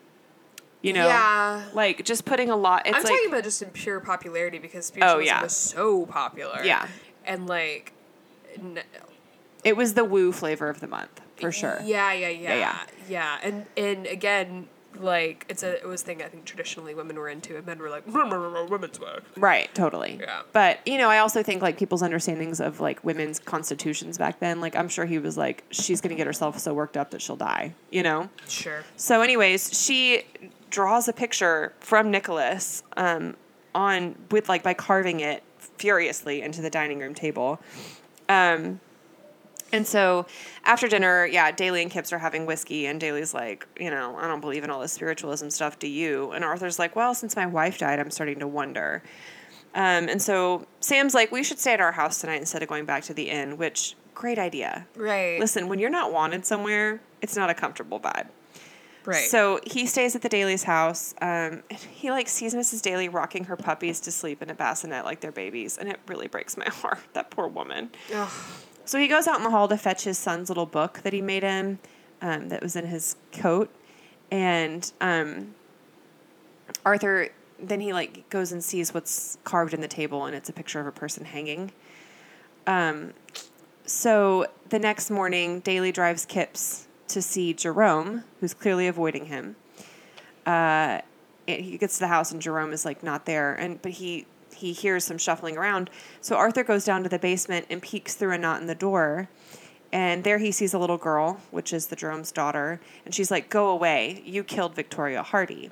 You know? Yeah. Like, just putting a lot, it's I'm like... talking about just in pure popularity because spiritualism yeah. was so popular. Yeah. And, like... N- It was the woo flavor of the month, for sure. Yeah, yeah, yeah. Yeah, yeah. Yeah, and, and again... Like it's a it was a thing I think traditionally women were into and men were like women's work. Right, totally. Yeah. But, you know, I also think, like, people's understandings of, like, women's constitutions back then, like, I'm sure he was like, she's going to get herself so worked up that she'll die, you know? Sure. So, anyways, she draws a picture from Nicholas um, on, with, like, by carving it furiously into the dining room table. Um, and so after dinner, yeah, Daly and Kipps are having whiskey, and Daly's like, you know, I don't believe in all this spiritualism stuff, do you? And Arthur's like, well, since my wife died, I'm starting to wonder. Um, and so Sam's like, we should stay at our house tonight instead of going back to the inn, which, great idea. Right. Listen, when you're not wanted somewhere, it's not a comfortable vibe. Right. So he stays at the Daly's house. Um, and he like sees Missus Daly rocking her puppies to sleep in a bassinet like they're babies, and it really breaks my heart. That poor woman. Ugh. So he goes out in the hall to fetch his son's little book that he made him, um, that was in his coat, and um, Arthur, then he, like, goes and sees what's carved in the table, and it's a picture of a person hanging. Um, so the next morning, Daly drives Kipps to see Jerome, who's clearly avoiding him. Uh, he gets to the house, and Jerome is, like, not there, and but he... he hears some shuffling around. So Arthur goes down to the basement and peeks through a knot in the door. And there he sees a little girl, which is the Jerome's daughter. And she's like, go away. You killed Victoria Hardy.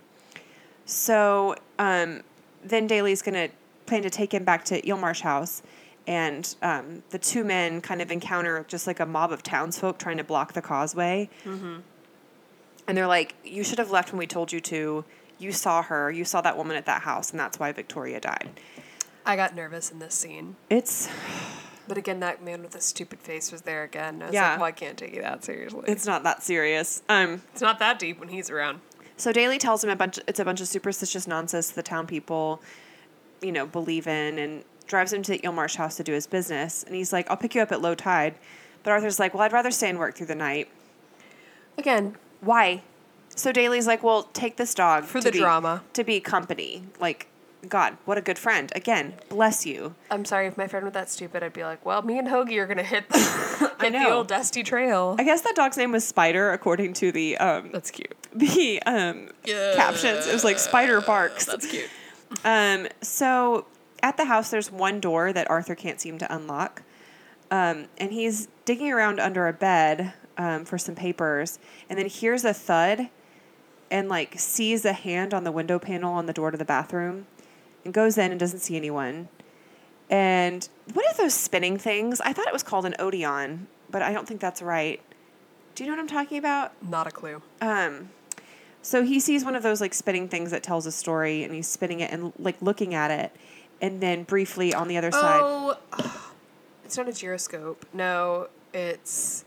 So um, then Daly's going to plan to take him back to Eelmarsh House. And um, the two men kind of encounter just like a mob of townsfolk trying to block the causeway. Mm-hmm. And they're like, you should have left when we told you to. You saw her. You saw that woman at that house. And that's why Victoria died. I got nervous in this scene. It's... But again, that man with the stupid face was there again. I was yeah. like, well, I can't take you that seriously. It's not that serious. Um, it's not that deep when he's around. So Daly tells him a bunch. It's a bunch of superstitious nonsense the town people, you know, believe in, and drives him to the Eelmarsh House to do his business. And he's like, I'll pick you up at low tide. But Arthur's like, well, I'd rather stay and work through the night. Again. Why? So Daly's like, well, take this dog. For the be, drama. To be company. Like, God, what a good friend. Again, bless you. I'm sorry, if my friend were that stupid, I'd be like, well, me and Hoagie are going to hit, the, hit I know. the old dusty trail. I guess that dog's name was Spider, according to the... Um, That's cute. The um, yeah. captions. It was like Spider barks. That's cute. Um, so at the house, there's one door that Arthur can't seem to unlock. Um, and he's digging around under a bed um, for some papers, and then hears a thud and like sees a hand on the window panel on the door to the bathroom and goes in and doesn't see anyone. And what are those spinning things? I thought it was called an Odeon, but I don't think that's right. Do you know what I'm talking about? Not a clue. Um, so he sees one of those like spinning things that tells a story, and he's spinning it and like looking at it, and then briefly on the other side. Oh, it's not a gyroscope. No, it's.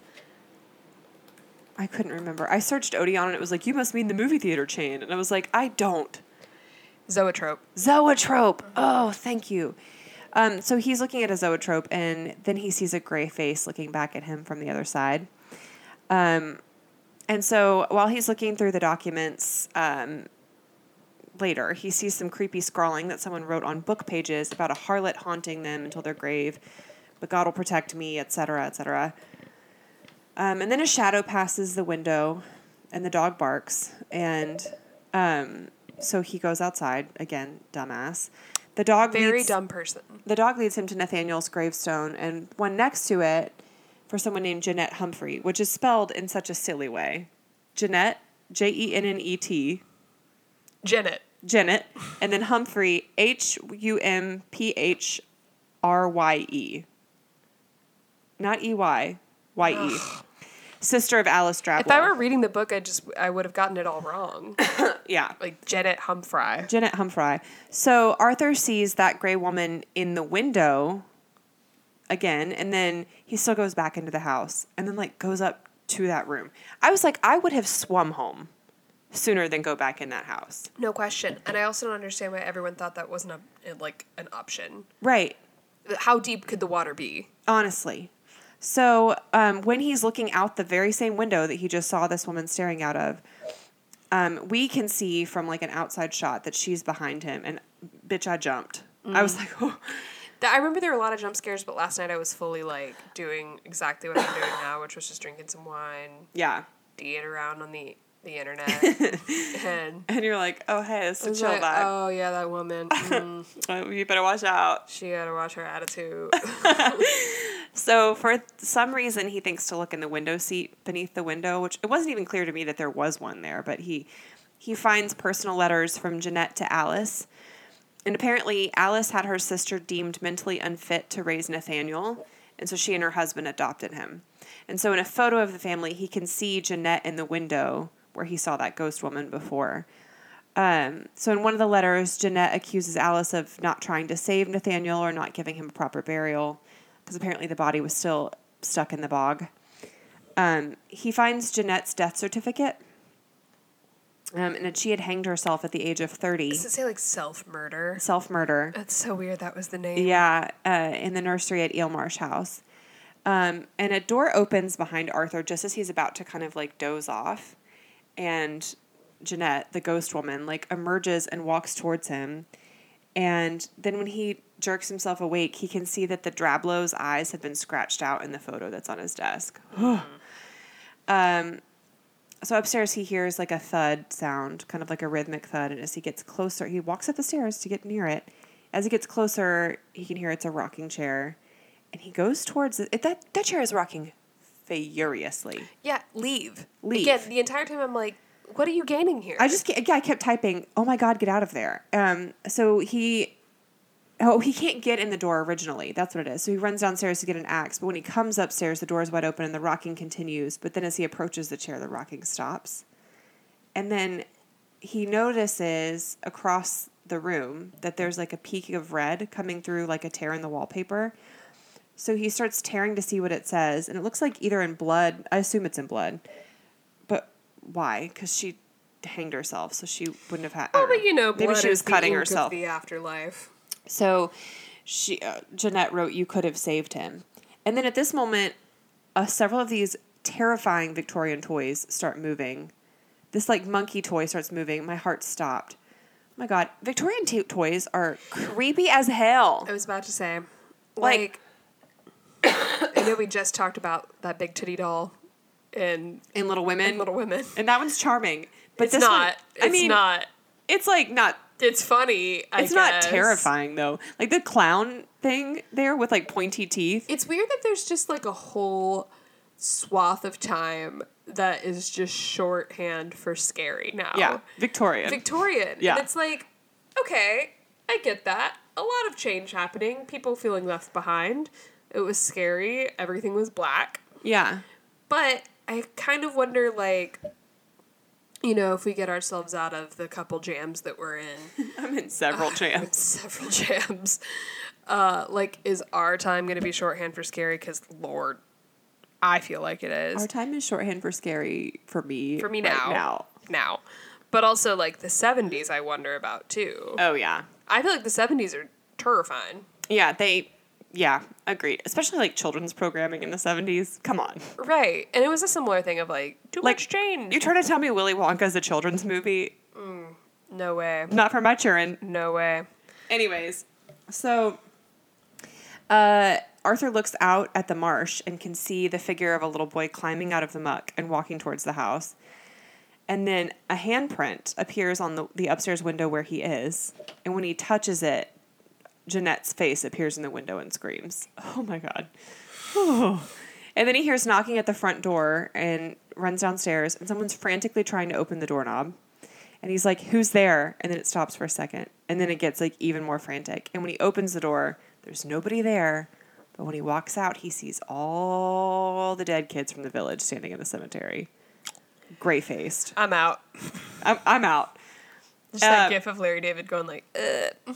I couldn't remember. I searched Odeon, and it was like, you must mean the movie theater chain, and I was like, I don't. Zoetrope. Zoetrope. Oh, thank you. Um, so he's looking at a zoetrope, and then he sees a gray face looking back at him from the other side. Um, and so while he's looking through the documents, um, later, he sees some creepy scrawling that someone wrote on book pages about a harlot haunting them until their grave, but God will protect me, et cetera, et cetera. Um, and then a shadow passes the window, and the dog barks, and um, so he goes outside again, dumbass. The dog very leads, dumb person. The dog leads him to Nathaniel's gravestone, and one next to it for someone named Jeanette Humphrey, which is spelled in such a silly way. Jeanette, J E N N E T. Jeanette. Jeanette, and then Humphrey, H U M P H R Y E. Not E Y, Y E. Sister of Alice Drabble. If I were reading the book, I just I would have gotten it all wrong. Yeah. Like Jeanette Humphrey. Jeanette Humphrey. So Arthur sees that gray woman in the window again, and then he still goes back into the house and then like goes up to that room. I was like, I would have swum home sooner than go back in that house. No question. And I also don't understand why everyone thought that wasn't a like an option. Right. How deep could the water be? Honestly. So um, when he's looking out the very same window that he just saw this woman staring out of, um, we can see from like an outside shot that she's behind him. And bitch, I jumped. Mm. I was like, oh. I remember there were a lot of jump scares, but last night I was fully like doing exactly what I'm doing now, which was just drinking some wine. Yeah. D'ing around on the, the internet. and, and you're like, oh, hey, it's a chill like, vibe. Oh, yeah, that woman. Mm. Oh, you better watch out. She got to watch her attitude. So for some reason, he thinks to look in the window seat beneath the window, which it wasn't even clear to me that there was one there, but he he finds personal letters from Jeanette to Alice. And apparently Alice had her sister deemed mentally unfit to raise Nathaniel, and so she and her husband adopted him. And so in a photo of the family, he can see Jeanette in the window where he saw that ghost woman before. Um, so in one of the letters, Jeanette accuses Alice of not trying to save Nathaniel or not giving him a proper burial, because apparently the body was still stuck in the bog. Um, he finds Jeanette's death certificate, um, and that she had hanged herself at the age of thirty. Does it say, like, self-murder? Self-murder. That's so weird that was the name. Yeah, uh, in the nursery at Eelmarsh House. Um, and a door opens behind Arthur just as he's about to kind of, like, doze off. And Jeanette, the ghost woman, like emerges and walks towards him. And then when he jerks himself awake, he can see that the Drablow's eyes have been scratched out in the photo that's on his desk. um, so upstairs he hears like a thud sound, kind of like a rhythmic thud. And as he gets closer, he walks up the stairs to get near it. As he gets closer, he can hear it's a rocking chair. And he goes towards it. That, that chair is rocking furiously. Yeah, leave. Leave. Again, the entire time I'm like, what are you gaining here? I just, yeah, I kept typing, oh my God, get out of there. Um, so he, oh, he can't get in the door originally. That's what it is. So he runs downstairs to get an axe. But when he comes upstairs, the door is wide open and the rocking continues. But then as he approaches the chair, the rocking stops. And then he notices across the room that there's like a peak of red coming through like a tear in the wallpaper. So he starts tearing to see what it says. And it looks like either in blood. I assume it's in blood. But why? Because she hanged herself, so she wouldn't have had. Oh, but you know, maybe blood she was is cutting the ink herself. Of the afterlife. So, she uh, Jeanette wrote, "You could have saved him." And then at this moment, uh, several of these terrifying Victorian toys start moving. This like monkey toy starts moving. My heart stopped. Oh my God, Victorian t- toys are creepy as hell. I was about to say, like, like I know we just talked about that big titty doll in in Little Women, in Little Women, and that one's charming. But it's this not. One, it's I mean, not. It's like not. It's funny. I It's not guess. terrifying though. Like the clown thing there with like pointy teeth. It's weird that there's just like a whole swath of time that is just shorthand for scary now. Yeah, Victorian. Victorian. Yeah. And it's like, okay, I get that. A lot of change happening. People feeling left behind. It was scary. Everything was black. Yeah. But I kind of wonder, like, you know, if we get ourselves out of the couple jams that we're in. I'm in several uh, jams. Several jams. Uh, like, is our time going to be shorthand for scary? Because, Lord, I feel like it is. Our time is shorthand for scary for me. For me right now. now. Now. But also, like, the seventies I wonder about, too. Oh, yeah. I feel like the seventies are terrifying. Yeah, they, yeah, agreed. Especially, like, children's programming in the seventies. Come on. Right. And it was a similar thing of, like, too Like, much change. You're trying to tell me Willy Wonka's a children's movie? No way. Not for my children. No way. Anyways, so uh, Arthur looks out at the marsh and can see the figure of a little boy climbing out of the muck and walking towards the house. And then a handprint appears on the, the upstairs window where he is. And when he touches it, Jeanette's face appears in the window and screams. Oh, my God. Oh. And then he hears knocking at the front door and runs downstairs. And someone's frantically trying to open the doorknob. And he's like, who's there? And then it stops for a second. And then it gets like even more frantic. And when he opens the door, there's nobody there. But when he walks out, he sees all the dead kids from the village standing in the cemetery. Gray-faced. I'm out. I'm, I'm out. Just that Um, gif of Larry David going like, Ugh.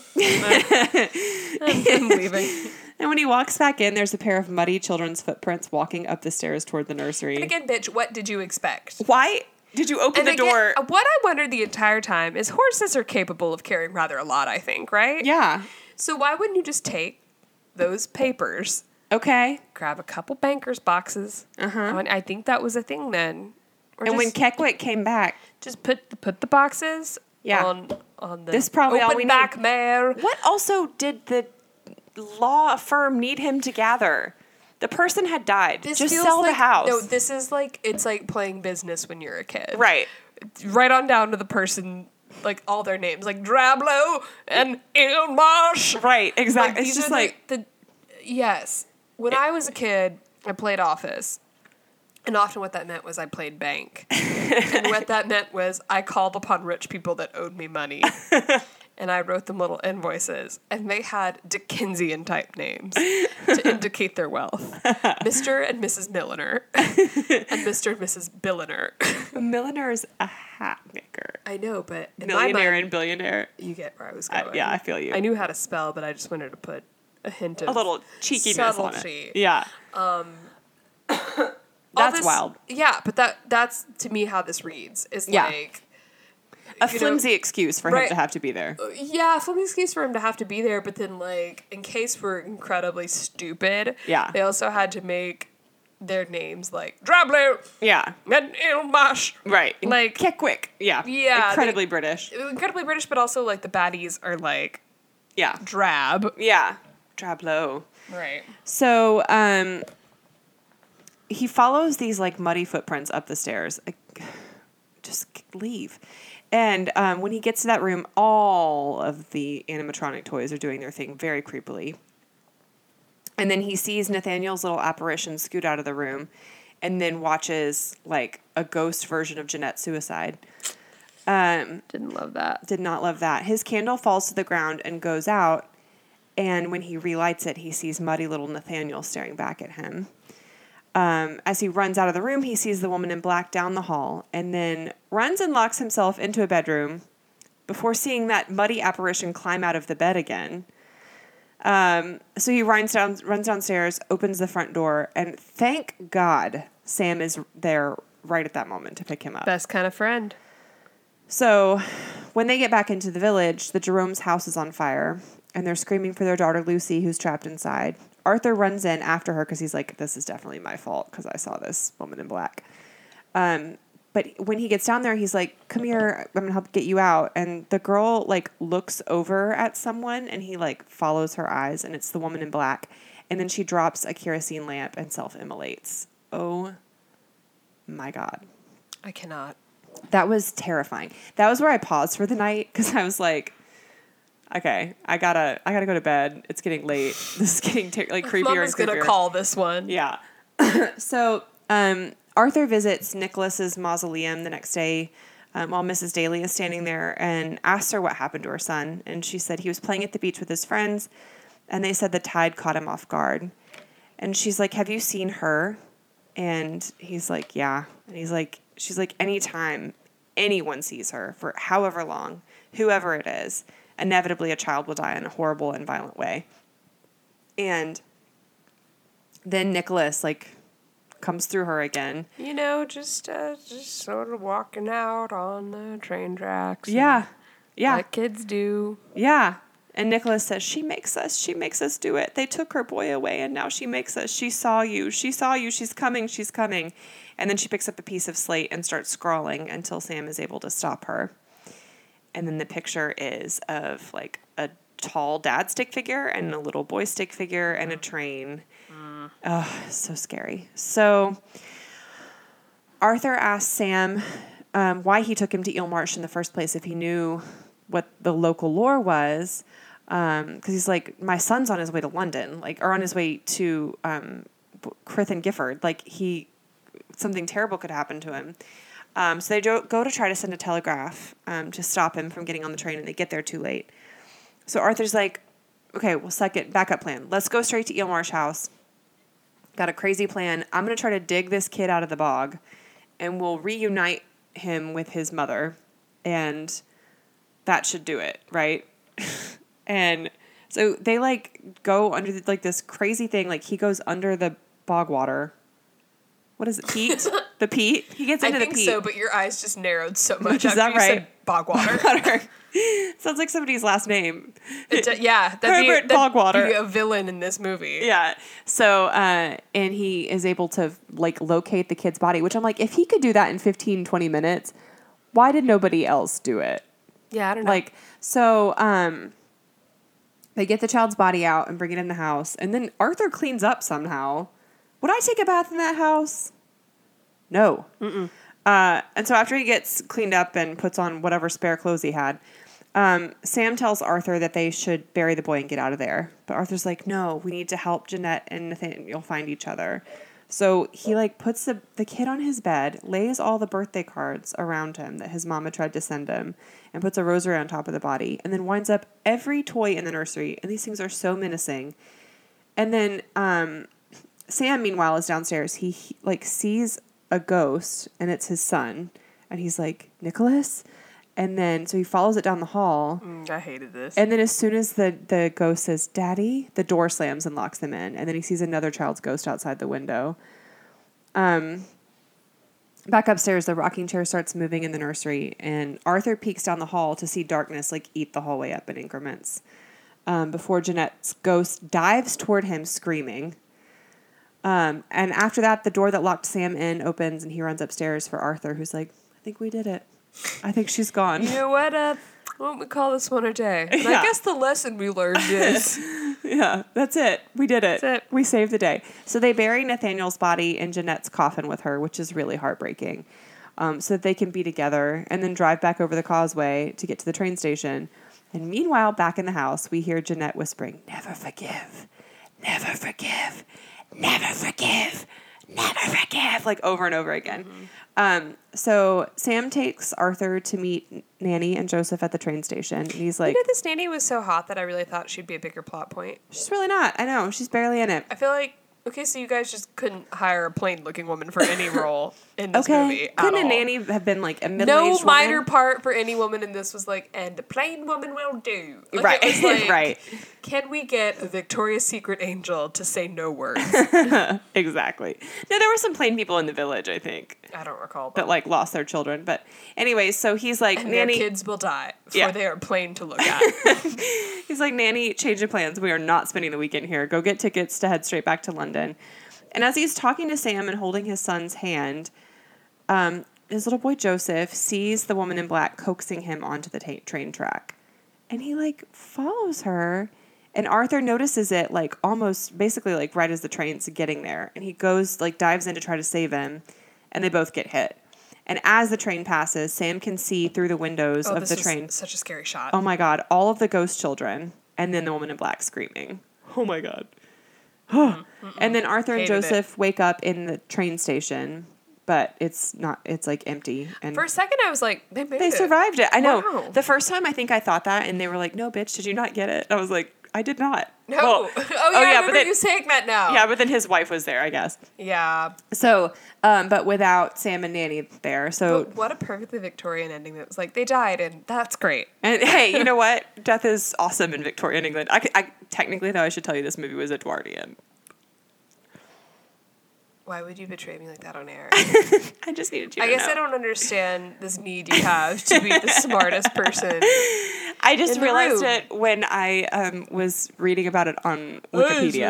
I'm leaving. And when he walks back in, there's a pair of muddy children's footprints walking up the stairs toward the nursery. And again, bitch, what did you expect? Why did you open And the again, door? what I wondered the entire time is horses are capable of carrying rather a lot, I think, right? Yeah. So why wouldn't you just take those papers, Okay. grab a couple bankers boxes? Uh-huh. I think that was a thing then. Or And when just, Keckwick came back, just put the, put the boxes Yeah. on on the This probably all open we need. back mare. what also did the law firm need him to gather? The person had died. This Just feels sell like, the house. No, this is like it's like playing business when you're a kid. Right. Right on down to the person, like all their names, like Drablow and Ilmarsh. Right. Exactly. Like, it's these just are like the, the yes. When I was a kid, I played Office. And often what that meant was I played bank. And what that meant was I called upon rich people that owed me money. And I wrote them little invoices. And they had Dickensian type names to indicate their wealth. Mister and Missus Milliner. And Mister and Missus Billiner. a milliner's a hat maker. I know, but in Millionaire my mind, and billionaire. you get where I was I- going. yeah, I feel you. I knew how to spell, but I just wanted to put a hint of A little cheekiness on subtlety. it. Yeah. All That's this- wild. Yeah, but that that's to me how this reads. Is Yeah. like A you know, flimsy excuse for him right. to have to be there. yeah, flimsy excuse for him to have to be there, but then like in case we're incredibly stupid, Yeah. they also had to make their names like Drablu Yeah. and Ilmash. Right. Like Keckwick. Yeah. Yeah, Incredibly they, British. Incredibly British, but also like the baddies are like Yeah. drab. Yeah. Drablow. Right. So, um, he follows these like muddy footprints up the stairs. Like, just leave. And um, when he gets to that room, all of the animatronic toys are doing their thing very creepily. And then he sees Nathaniel's little apparition scoot out of the room and then watches like a ghost version of Jeanette's suicide. Um, Didn't love that. did not love that. His candle falls to the ground and goes out. And when he relights it, he sees muddy little Nathaniel staring back at him. Um, as he runs out of the room, he sees the woman in black down the hall and then runs and locks himself into a bedroom before seeing that muddy apparition climb out of the bed again. Um, so he runs down, runs downstairs, opens the front door, and thank God Sam is there right at that moment to pick him up. Best kind of friend. So when they get back into the village, the Jerome's house is on fire, and they're screaming for their daughter Lucy, who's trapped inside. Arthur runs in after her because he's like, this is definitely my fault because I saw this woman in black. Um, but when he gets down there, he's like, come here, I'm going to help get you out. And the girl like looks over at someone and he like follows her eyes and it's the woman in black. And then she drops a kerosene lamp and self-immolates. Oh my God. I cannot. That was terrifying. That was where I paused for the night because I was like, okay, I gotta, I gotta go to bed. It's getting late. This is getting ter- like creepier Mama's and creepier. gonna call this one. Yeah. so um, Arthur visits Nicholas's mausoleum the next day um, while Missus Daly is standing there and asks her what happened to her son. And she said he was playing at the beach with his friends, and they said the tide caught him off guard. And she's like, "Have you seen her?" And he's like, "Yeah." And he's like, she's like, "Anytime anyone sees her for however long, whoever it is, inevitably a child will die in a horrible and violent way." And then Nicholas like comes through her again. You know, just uh, just sort of walking out on the train tracks. Yeah. Yeah. Like kids do. Yeah. And Nicholas says, she makes us, she makes us do it. They took her boy away and now she makes us. She saw you. She saw you. She's coming. She's coming. And then she picks up a piece of slate and starts scrawling until Sam is able to stop her. And then the picture is of like a tall dad stick figure and a little boy stick figure and a train. Mm. Oh, so scary. So Arthur asked Sam um, why he took him to Eelmarsh in the first place if he knew what the local lore was. Because um, he's like, my son's on his way to London, like, or on his way to um, Crith and Gifford. Like, he, something terrible could happen to him. Um, so they do, go to try to send a telegraph um, to stop him from getting on the train, and they get there too late. So Arthur's like, okay, well, second, backup plan. Let's go straight to Eelmarsh House. Got a crazy plan. I'm going to try to dig this kid out of the bog, and we'll reunite him with his mother, and that should do it, right? And so they, like, go under, the, like, this crazy thing. Like, he goes under the bog water. What is it? Peat? The peat? He gets into I the think peat. so, but your eyes just narrowed so much. Is after that you right? Said bog water. Bogwater. Sounds like somebody's last name. It, uh, yeah, that'd be, Herbert that'd Bogwater. be a villain in this movie. Yeah. So, uh, and he is able to, like, locate the kid's body, which I'm like, if he could do that in fifteen, twenty minutes, why did nobody else do it? Yeah, I don't know. Like, so, um, they get the child's body out and bring it in the house, and then Arthur cleans up somehow. Would I take a bath in that house? No. Mm-mm. Uh, and so after he gets cleaned up and puts on whatever spare clothes he had, um, Sam tells Arthur that they should bury the boy and get out of there. But Arthur's like, no, we need to help Jeanette and Nathaniel find each other. So he like puts the, the kid on his bed, lays all the birthday cards around him that his mama tried to send him, and puts a rosary on top of the body, and then winds up every toy in the nursery. And these things are so menacing. And then um, Sam, meanwhile, is downstairs. He, he like sees a ghost, and it's his son, and he's like, Nicholas? And then, so he follows it down the hall. Mm, I hated this. And then as soon as the, the ghost says, Daddy, the door slams and locks them in. And then he sees another child's ghost outside the window. Um, back upstairs, the rocking chair starts moving in the nursery, and Arthur peeks down the hall to see darkness, like, eat the hallway up in increments. Um, before Jeanette's ghost dives toward him, screaming. Um, and after that, the door that locked Sam in opens and he runs upstairs for Arthur, who's like, I think we did it. I think she's gone. You know what? Uh, why don't we call this one a day? And Yeah. I guess the lesson we learned is Yeah, that's it. We did it. That's it. We saved the day. So they bury Nathaniel's body in Jeanette's coffin with her, which is really heartbreaking, um, so that they can be together and then drive back over the causeway to get to the train station. And meanwhile, back in the house, we hear Jeanette whispering, never forgive, never forgive, never forgive, never forgive, like over and over again. Mm-hmm. Um, so Sam takes Arthur to meet Nanny and Joseph at the train station. And he's like, you know, this nanny was so hot that I really thought she'd be a bigger plot point. she's really not. I know. She's barely in it. I feel like, okay, so you guys just couldn't hire a plain-looking woman for any role in this Okay. movie at Couldn't a all. nanny have been like a No middle-aged minor woman? part for any woman in this was like, and a plain woman will do. Like, Right. it was like, Right. Can we get a Victoria's Secret angel to say no words? Exactly. No, there were some plain people in the village, I think, I don't recall. that like lost their children. But anyway, so he's like, And their Nanny. kids will die before Yeah. they are plain to look at. He's like, Nanny, change of plans. We are not spending the weekend here. Go get tickets to head straight back to London. And as he's talking to Sam and holding his son's hand, um, his little boy Joseph sees the woman in black coaxing him onto the ta- train track. And he like follows her. And Arthur notices it like almost basically like right as the train's getting there. And he goes like dives in to try to save him. And they both get hit. And as the train passes, Sam can see through the windows Oh, of this the was train. such a scary shot. Oh my God, all of the ghost children, and then the woman in black screaming. Oh my God. And then Arthur and Hated it. Joseph wake up in the train station, but it's not, it's like empty. And For a second, I was like, they made they it. survived it. I know. Wow. The first time I think I thought that, and they were like, no, bitch, did you not get it? I was like, I did not. No. Well, oh, yeah, I remember but then, you saying that now. yeah, but then his wife was there, I guess. Yeah. So, um, but without Sam and Nanny there. So, But what a perfectly Victorian ending that was like, they died, and that's great. and hey, you know what? Death is awesome in Victorian England. I, c- I technically, though, I should tell you this movie was Edwardian. Why would you betray me like that on air? I just needed you I to guess know. I don't understand this need you have to be the smartest person. I just in the realized room. it when I um, was reading about it on Wikipedia.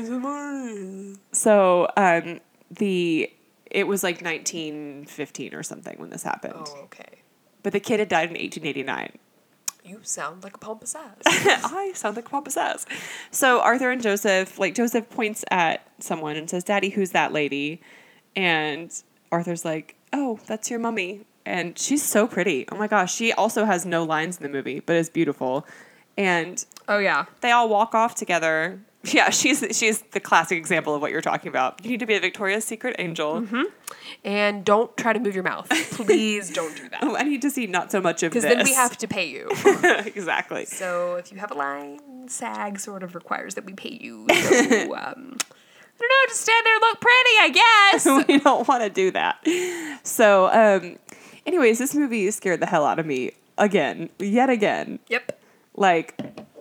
So um, the it was like nineteen fifteen or something when this happened. Oh, okay. But the kid had died in eighteen eighty-nine. You sound like a pompous ass. I sound like pompous ass. So Arthur and Joseph, like Joseph points at someone and says, Daddy, who's that lady? And Arthur's like, oh, that's your mummy. And she's so pretty. Oh my gosh. She also has no lines in the movie, but is beautiful. And Oh, yeah. they all walk off together. Yeah, she's she's the classic example of what you're talking about. You need to be a Victoria's Secret angel. Mm-hmm. And don't try to move your mouth. Please don't do that. Oh, I need to see not so much of this. Because then we have to pay you. Exactly. So if you have a line, SAG sort of requires that we pay you. So, um, I don't know, just stand there and look pretty, I guess. We don't want to do that. So, um, anyways, this movie scared the hell out of me again, yet again. Yep. Like,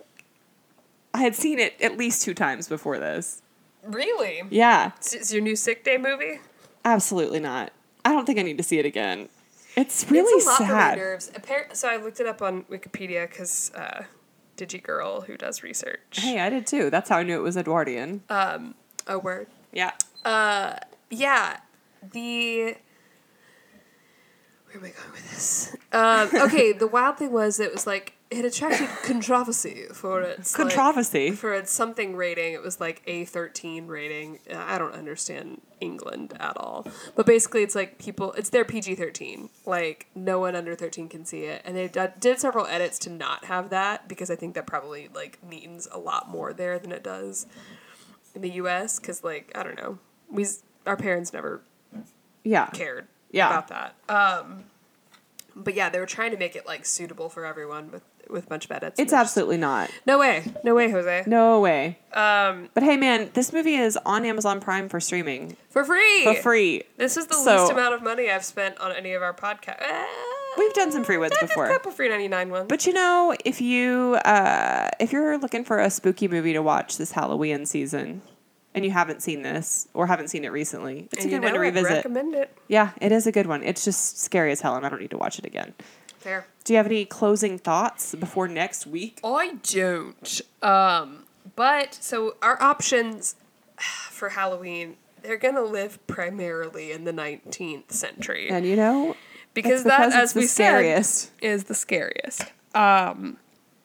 I had seen it at least two times before this. Really? Yeah, Is your new sick day movie? absolutely not. I don't think I need to see it again. It's really it's a lot for my sad. nerves. Appar- so I looked it up on Wikipedia because uh, DigiGirl, who does research. Hey, I did too. That's how I knew it was Edwardian. Um, a word. Yeah. Uh, yeah. The. Where am I going with this? Um, okay, the wild thing was it was like it attracted controversy for its like, Controversy. for its something rating. It was like a thirteen rating. Uh, I don't understand England at all, but basically it's like people. It's their P G thirteen. Like no one under thirteen can see it, and they d- did several edits to not have that because I think that probably like means a lot more there than it does in the U S Because like I don't know, we s- our parents never Yeah. cared Yeah. about that. Um, but yeah, they were trying to make it like suitable for everyone with with a bunch of edits. It's and absolutely not. just- no way, no way, Jose. No way. Um, But hey, man, this movie is on Amazon Prime for streaming for free. for free. This is the So- least amount of money I've spent on any of our podcasts. We've done some free ones before. A couple free ninety-nine ones. But you know, if you uh, if you're looking for a spooky movie to watch this Halloween season, and you haven't seen this or haven't seen it recently, it's and a you good one to know, I'd revisit. recommend it. Yeah, it is a good one. It's just scary as hell, and I don't need to watch it again. Fair. Do you have any closing thoughts before next week? I don't. Um, but so our options for Halloween they're gonna live primarily in the nineteenth century. And you know, because it's because that, it's as the we scariest. said, is the scariest. Um,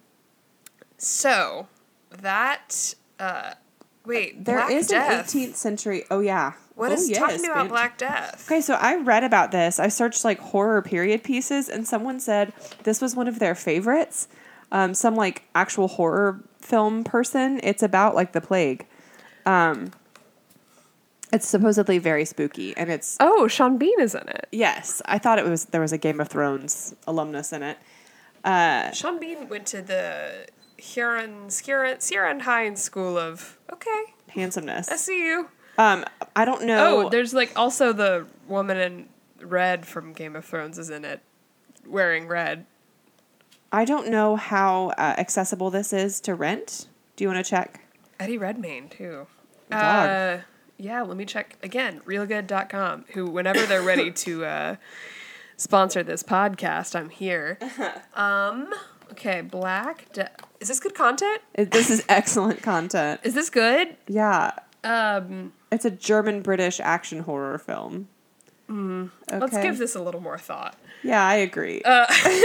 so that uh, wait, There Black is Death. an eighteenth century. Oh yeah. What oh, is yes, talking about bitch. Black Death? Okay, so I read about this. I searched like horror period pieces, and someone said this was one of their favorites. Um, some like actual horror film person. It's about like the plague. Um, it's supposedly very spooky, and it's Oh, Sean Bean is in it. yes. I thought it was there was a Game of Thrones alumnus in it. Uh, Sean Bean went to the Huron, Huron, Huron Hines School of okay. handsomeness. I see you. Um, I don't know. Oh, there's like also the woman in red from Game of Thrones is in it, wearing red. I don't know how uh, accessible this is to rent. Do you want to check? Eddie Redmayne too. Dog. Uh, yeah, let me check again. real good dot com. Who, whenever they're ready to uh, sponsor this podcast, I'm here. Um. Okay, Black. De- is this good content? It, this is excellent content. Is this good? Yeah. Um. It's a German-British action horror film. Mm, Okay. Let's give this a little more thought. Yeah, I agree. Uh,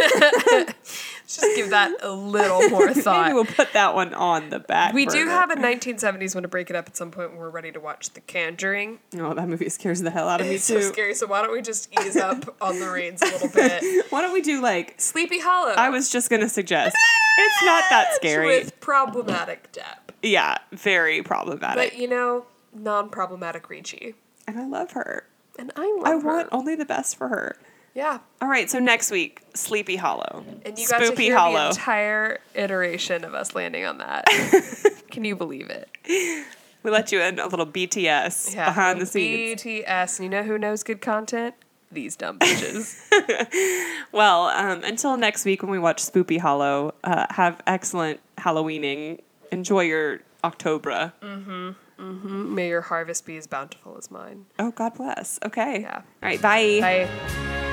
let's just give that a little more thought. Maybe we'll put that one on the back We do burner. have a nineteen seventies one to break it up at some point when we're ready to watch The Conjuring. Oh, that movie scares the hell out of me, It's too. so scary, so why don't we just ease up on the reins a little bit? Why don't we do, like... Sleepy Hollow. I was just going to suggest. It's not that scary. With problematic depth. Yeah, very problematic. But, you know, non-problematic Ricci. And I love her. And I love I her. want only the best for her. Yeah. All right, so next week, Sleepy Hollow. And you got to Spoopy hear Hollow. the entire iteration of us landing on that. Can you believe it? We let you in a little B T S Yeah. behind the scenes. B T S. And you know who knows good content? These dumb bitches. Well, um, until next week when we watch Spoopy Hollow, uh, have excellent Halloweening. Enjoy your October. mm-hmm. Mm-hmm. May your harvest be as bountiful as mine. Oh, God bless. Okay. Yeah. All right, bye. Bye.